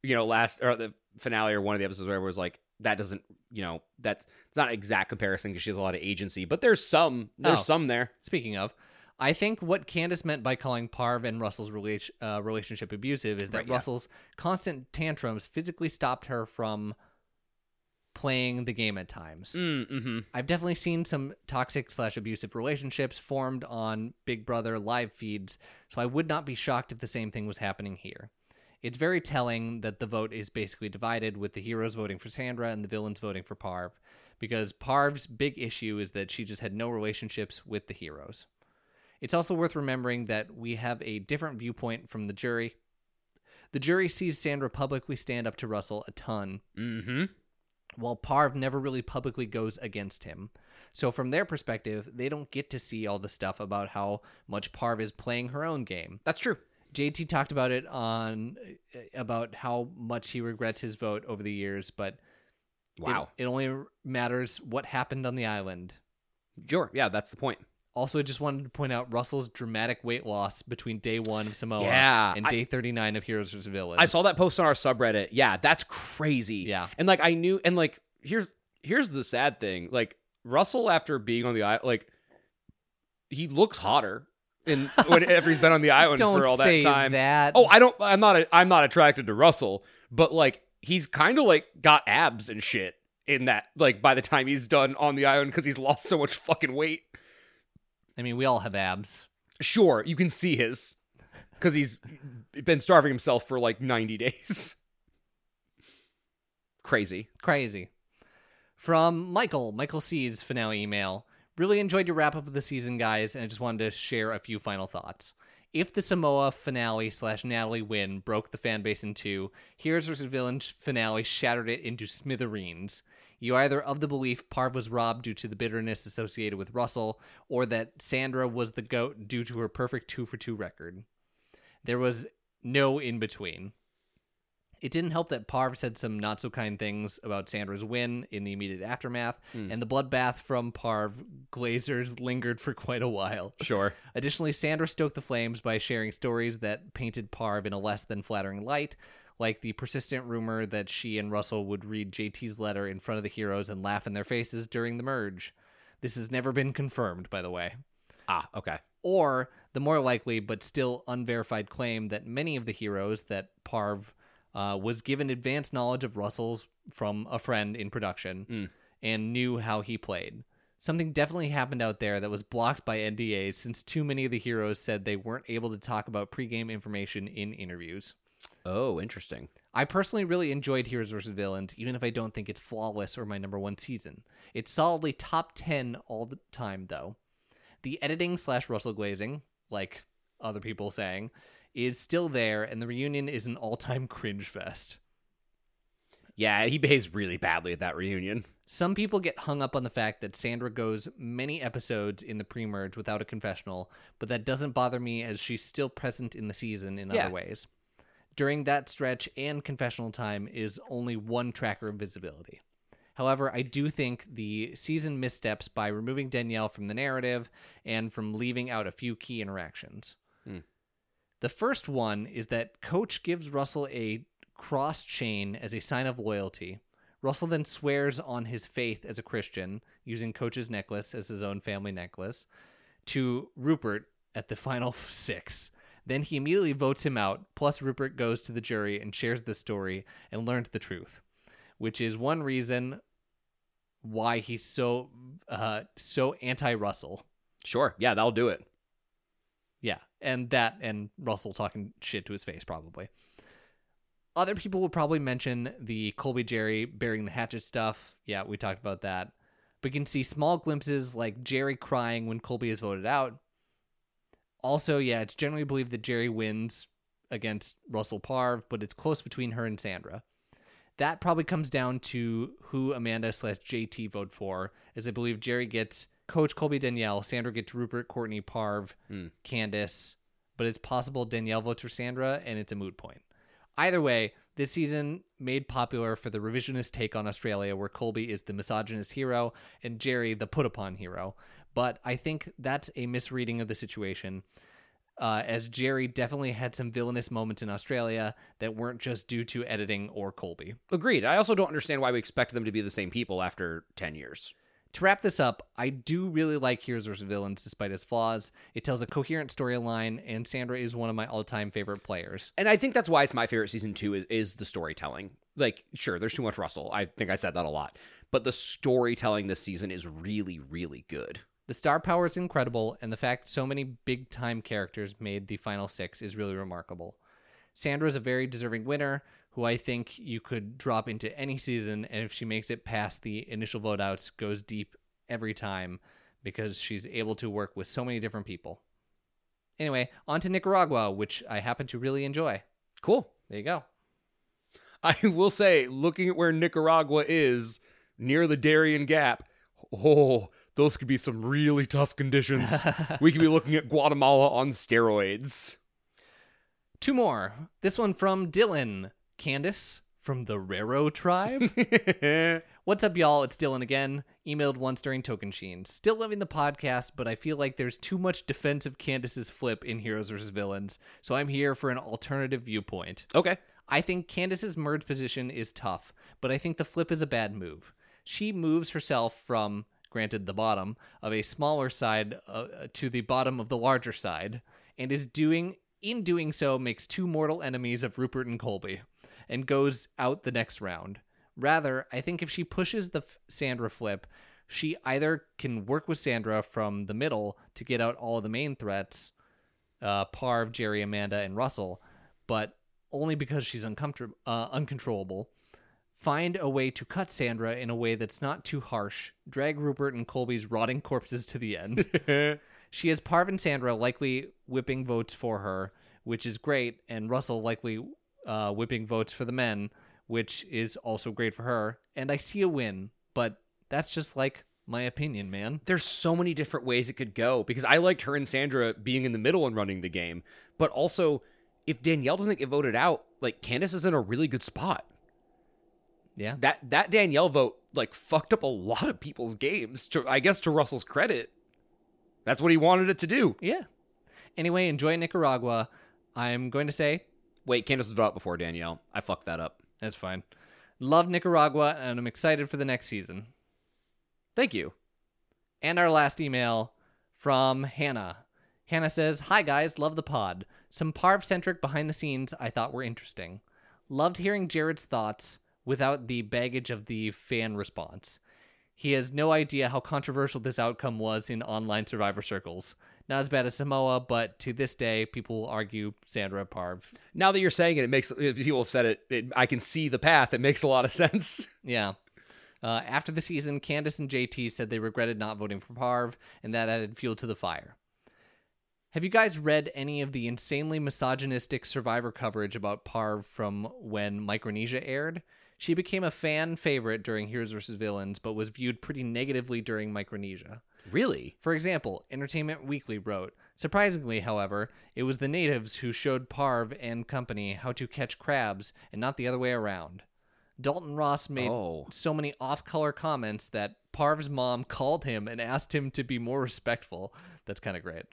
the finale or one of the episodes where it was like, that doesn't, it's not an exact comparison because she has a lot of agency, but there's some there. Speaking of, I think what Candace meant by calling Parv and Russell's relationship abusive is that Russell's constant tantrums physically stopped her from playing the game at times. I've definitely seen some toxic/abusive relationships formed on Big Brother live feeds, so I would not be shocked if the same thing was happening here. It's very telling that the vote is basically divided, with the heroes voting for Sandra and the villains voting for Parv, because Parv's big issue is that she just had no relationships with the heroes. It's also worth remembering that we have a different viewpoint from the jury. The jury sees Sandra publicly stand up to Russell a ton, while Parv never really publicly goes against him. So from their perspective, they don't get to see all the stuff about how much Parv is playing her own game. That's true. JT talked about it about how much he regrets his vote over the years, but it only matters what happened on the island. Sure, yeah, that's the point. Also, just wanted to point out Russell's dramatic weight loss between day 1 of Samoa and day 39 of Heroes vs. Villains. I saw that post on our subreddit. Yeah, that's crazy. Yeah. And like I knew, and like here's the sad thing. Like Russell, after being on the island, like he looks hotter whenever he's been on the island for all that time. That. Oh, I'm not attracted to Russell, but like he's kind of like got abs and shit in that. Like by the time he's done on the island, because he's lost so much fucking weight. I mean, we all have abs. Sure, you can see his, because he's been starving himself for like 90 days. Crazy. From Michael C's finale email. Really enjoyed your wrap up of the season, guys, and I just wanted to share a few final thoughts. If the Samoa finale / Natalie win broke the fan base in two, Heroes vs. Villains finale shattered it into smithereens. You either of the belief Parv was robbed due to the bitterness associated with Russell, or that Sandra was the GOAT due to her perfect 2-for-2 record. There was no in between. It didn't help that Parv said some not-so-kind things about Sandra's win in the immediate aftermath, and the bloodbath from Parv Glazers lingered for quite a while. Sure. Additionally, Sandra stoked the flames by sharing stories that painted Parv in a less than flattering light, like the persistent rumor that she and Russell would read JT's letter in front of the heroes and laugh in their faces during the merge. This has never been confirmed, by the way. Ah, okay. Or the more likely but still unverified claim that many of the heroes that Parv was given advanced knowledge of Russell's from a friend in production and knew how he played. Something definitely happened out there that was blocked by NDAs since too many of the heroes said they weren't able to talk about pregame information in interviews. Oh, interesting. I personally really enjoyed Heroes vs. Villains, even if I don't think it's flawless or my number one season. It's solidly top 10 all the time, though. The editing / Russell glazing, like other people saying, is still there, and the reunion is an all-time cringe fest. Yeah, he behaves really badly at that reunion. Some people get hung up on the fact that Sandra goes many episodes in the pre-merge without a confessional, but that doesn't bother me as she's still present in the season in other ways. During that stretch and confessional time is only one tracker of visibility. However, I do think the season missteps by removing Danielle from the narrative and from leaving out a few key interactions. The first one is that Coach gives Russell a cross chain as a sign of loyalty. Russell then swears on his faith as a Christian, using Coach's necklace as his own family necklace, to Rupert at the final 6. Then he immediately votes him out, plus Rupert goes to the jury and shares the story and learns the truth, which is one reason why he's so anti-Russell. Sure. Yeah, that'll do it. Yeah, and Russell talking shit to his face, probably. Other people would probably mention the Colby Jerry burying the hatchet stuff. Yeah, we talked about that. But you can see small glimpses like Jerry crying when Colby is voted out. Also, yeah, it's generally believed that Jerry wins against Russell Parv, but it's close between her and Sandra. That probably comes down to who Amanda / JT vote for, as I believe Jerry gets Coach Colby Danielle, Sandra gets Rupert, Courtney, Parv, Candace, but it's possible Danielle votes for Sandra, and it's a moot point. Either way, this season made popular for the revisionist take on Australia, where Colby is the misogynist hero and Jerry the put-upon hero. But I think that's a misreading of the situation, as Jerry definitely had some villainous moments in Australia that weren't just due to editing or Colby. Agreed. I also don't understand why we expect them to be the same people after 10 years. To wrap this up, I do really like Heroes vs. Villains despite its flaws. It tells a coherent storyline, and Sandra is one of my all-time favorite players. And I think that's why it's my favorite season 2 is the storytelling. Like, sure, there's too much Russell. I think I said that a lot. But the storytelling this season is really, really good. The star power is incredible, and the fact so many big-time characters made the final 6 is really remarkable. Sandra is a very deserving winner, who I think you could drop into any season, and if she makes it past the initial vote outs, goes deep every time, because she's able to work with so many different people. Anyway, on to Nicaragua, which I happen to really enjoy. Cool. There you go. I will say, looking at where Nicaragua is, near the Darien Gap, those could be some really tough conditions. We could be looking at Guatemala on steroids. 2 more. This one from Dylan. Candace from the Rero tribe. What's up, y'all? It's Dylan again. Emailed once during Token Sheen. Still loving the podcast, but I feel like there's too much defense of Candace's flip in Heroes vs. Villains, so I'm here for an alternative viewpoint. Okay. I think Candace's merge position is tough, but I think the flip is a bad move. She moves herself from, granted the bottom, of a smaller side to the bottom of the larger side, and in doing so makes 2 mortal enemies of Rupert and Colby, and goes out the next round. Rather, I think if she pushes the Sandra flip, she either can work with Sandra from the middle to get out all of the main threats, Parv, Jerry, Amanda, and Russell, but only because she's uncontrollable. Find a way to cut Sandra in a way that's not too harsh. Drag Rupert and Colby's rotting corpses to the end. She has Parv and Sandra likely whipping votes for her, which is great, and Russell likely whipping votes for the men, which is also great for her. And I see a win, but that's just like my opinion, man. There's so many different ways it could go, because I liked her and Sandra being in the middle and running the game. But also, if Danielle doesn't get voted out, like, Candace is in a really good spot. Yeah. That Danielle vote, like, fucked up a lot of people's games, I guess to Russell's credit. That's what he wanted it to do. Yeah. Anyway, enjoy Nicaragua. I'm going to say... Wait, Candace was out before Danielle. I fucked that up. That's fine. Love Nicaragua, and I'm excited for the next season. Thank you. And our last email from Hannah. Hannah says, "Hi guys, love the pod. Some Parv-centric behind the scenes I thought were interesting. Loved hearing Jared's thoughts without the baggage of the fan response. He has no idea how controversial this outcome was in online Survivor circles. Not as bad as Samoa, but to this day, people will argue Sandra Parv." Now that you're saying it, people have said it, I can see the path. It makes a lot of sense. Yeah. After the season, Candace and JT said they regretted not voting for Parv, and that added fuel to the fire. Have you guys read any of the insanely misogynistic Survivor coverage about Parv from when Micronesia aired? She became a fan favorite during Heroes vs. Villains, but was viewed pretty negatively during Micronesia. Really? For example, Entertainment Weekly wrote, "Surprisingly, however, it was the natives who showed Parv and company how to catch crabs and not the other way around." Dalton Ross made so many off-color comments that Parv's mom called him and asked him to be more respectful. That's kind of great.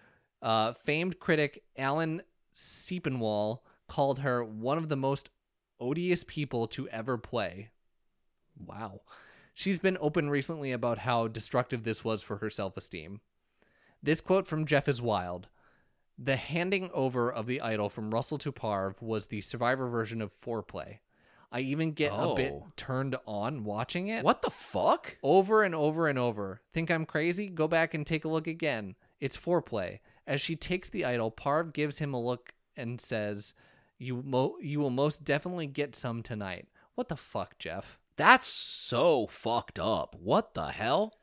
Famed critic Alan Siepenwall called her one of the most odious people to ever play. Wow. She's been open recently about how destructive this was for her self-esteem. This quote from Jeff is wild. "The handing over of the idol from Russell to Parv was the Survivor version of foreplay. I even get a bit turned on watching it. What the fuck? Over and over and over. Think I'm crazy? Go back and take a look again. It's foreplay. As she takes the idol, Parv gives him a look and says, you will most definitely get some tonight." What the fuck, Jeff? That's so fucked up. What the hell?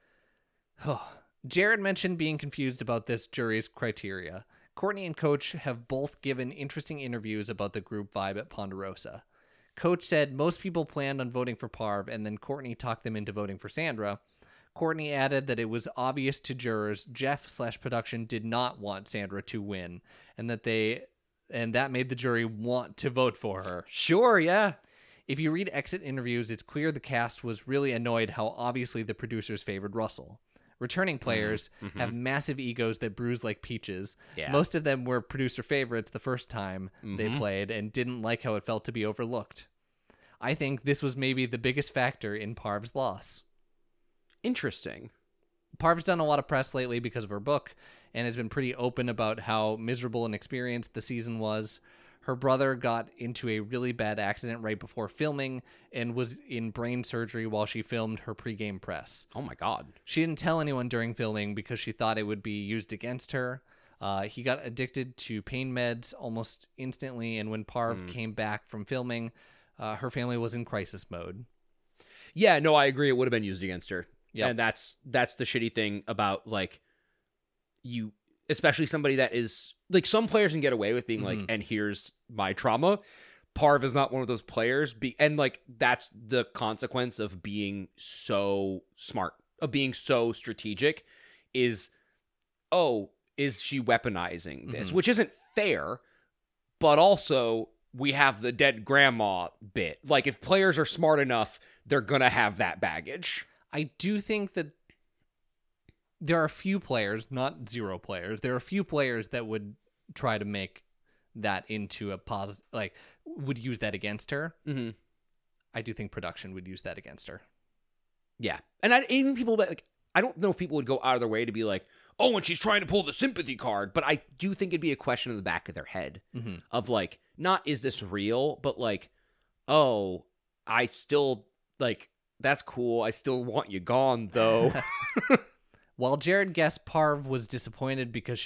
Jared mentioned being confused about this jury's criteria. Courtney and Coach have both given interesting interviews about the group vibe at Ponderosa. Coach said most people planned on voting for Parv, and then Courtney talked them into voting for Sandra. Courtney added that it was obvious to jurors Jeff/production did not want Sandra to win, and that made the jury want to vote for her. Sure, yeah. If you read exit interviews, it's clear the cast was really annoyed how obviously the producers favored Russell. Returning players have massive egos that bruise like peaches. Yeah. Most of them were producer favorites the first time they played and didn't like how it felt to be overlooked. I think this was maybe the biggest factor in Parv's loss. Interesting. Parv's done a lot of press lately because of her book and has been pretty open about how miserable and experienced the season was. Her brother got into a really bad accident right before filming and was in brain surgery while she filmed her pregame press. Oh my God. She didn't tell anyone during filming because she thought it would be used against her. He got addicted to pain meds almost instantly, and when Parv came back from filming, her family was in crisis mode. Yeah, no, I agree. It would have been used against her. Yep. And that's the shitty thing about, like, you, especially somebody that is, like, some players can get away with being like, and here's my trauma. Parv is not one of those players. And, like, that's the consequence of being so smart, of being so strategic, is she weaponizing this? Which isn't fair, but also we have the dead grandma bit. Like, if players are smart enough, they're going to have that baggage. I do think that there are a few players, not zero players, there are a few players that would try to make that into a positive, like, would use that against her. Mm-hmm. I do think production would use that against her. Yeah. And even people that, like, I don't know if people would go out of their way to be like, oh, and she's trying to pull the sympathy card. But I do think it'd be a question in the back of their head of, like, not is this real, but, like, oh, I still, like, that's cool. I still want you gone, though. While Jared guessed Parv was disappointed because she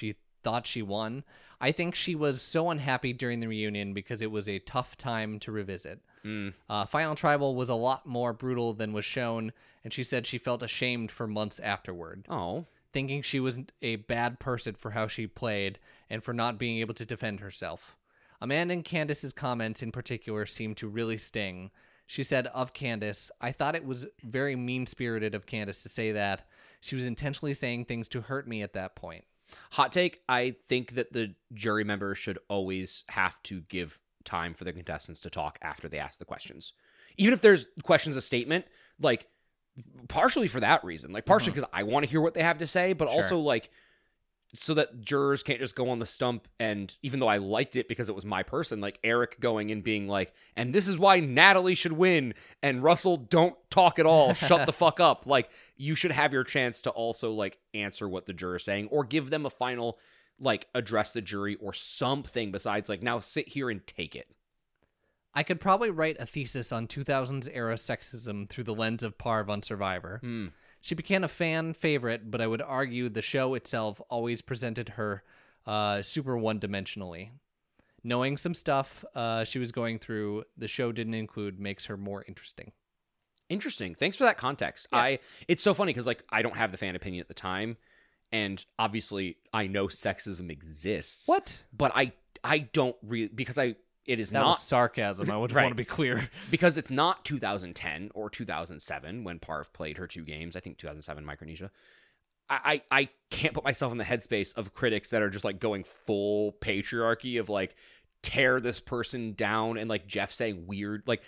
thought she won. I think she was so unhappy during the reunion because it was a tough time to revisit. Final Tribal was a lot more brutal than was shown, and she said she felt ashamed for months afterward. Oh. Thinking she was a bad person for how she played and for not being able to defend herself. Amanda and Candace's comments in particular seemed to really sting. She said of Candace, I thought it was very mean-spirited of Candace to say that. She was intentionally saying things to hurt me at that point. Hot take, I think that the jury members should always have to give time for the contestants to talk after they ask the questions. Even if there's questions a statement, like, partially for that reason. Like, partially because I want to hear what they have to say, but also, like, so that jurors can't just go on the stump and, even though I liked it because it was my person, like Eric going and being like, and this is why Natalie should win, and Russell, don't talk at all, shut the fuck up. Like, you should have your chance to also, like, answer what the juror's saying, or give them a final, like, address the jury or something besides, like, now sit here and take it. I could probably write a thesis on 2000s era sexism through the lens of Parv on Survivor. She became a fan favorite, but I would argue the show itself always presented her super one-dimensionally. Knowing some stuff she was going through, the show didn't include, makes her more interesting. Interesting. Thanks for that context. Yeah. It's so funny because, like, I don't have the fan opinion at the time, and obviously I know sexism exists. What? But I don't really, because it is That not was sarcasm. I would Right. want to be clear. because it's not 2010 or 2007 when Parv played her 2 games. I think 2007 Micronesia. I can't put myself in the headspace of critics that are just, like, going full patriarchy of, like, tear this person down, and, like, Jeff saying weird, like,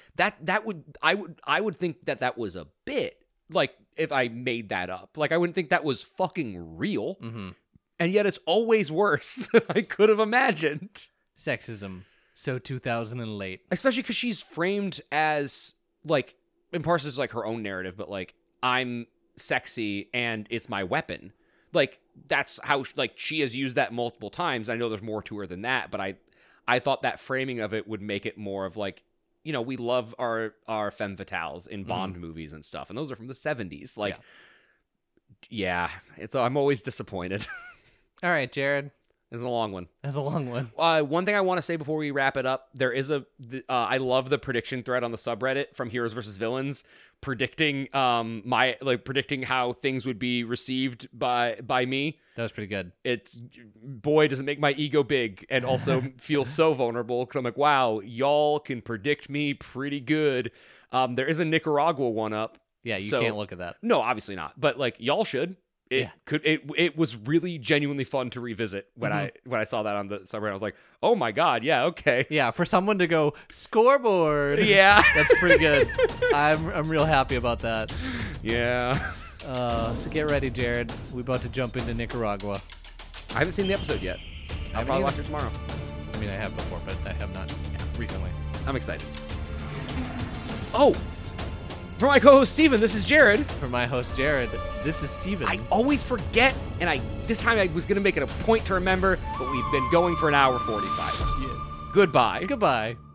I would think that was a bit, like, if I made that up. Like, I wouldn't think that was fucking real. And yet it's always worse than I could have imagined. Sexism. So 2000 and late. Especially because she's framed as, like, in parts is, like, her own narrative, but, like, I'm sexy and it's my weapon. Like, that's how, like, she has used that multiple times. I know there's more to her than that, but I thought that framing of it would make it more of, like, you know, we love our femme fatales in Bond movies and stuff, and those are from the 70s. Like, yeah, I'm always disappointed. All right, Jared. It's a long one. That's a long one. One thing I want to say before we wrap it up, there is I love the prediction thread on the subreddit from Heroes vs. Villains, predicting predicting how things would be received by me. That was pretty good. It's, boy, does it make my ego big, and also feel so vulnerable, because I'm like, wow, y'all can predict me pretty good. There is a Nicaragua one up. Yeah, you can't look at that. No, obviously not. But, like, y'all should. It was really genuinely fun to revisit when I saw that on the subreddit. I was like, oh my god, yeah, okay. Yeah, for someone to go scoreboard. Yeah. That's pretty good. I'm real happy about that. Yeah. So get ready, Jared. We're about to jump into Nicaragua. I haven't seen the episode yet. I'll probably watch it tomorrow. I mean, I have before, but I have not recently. I'm excited. Oh! For my co-host Steven, this is Jared. For my host Jared, this is Steven. I always forget, and this time I was going to make it a point to remember, but we've been going for an hour 45. Yeah. Goodbye. Goodbye.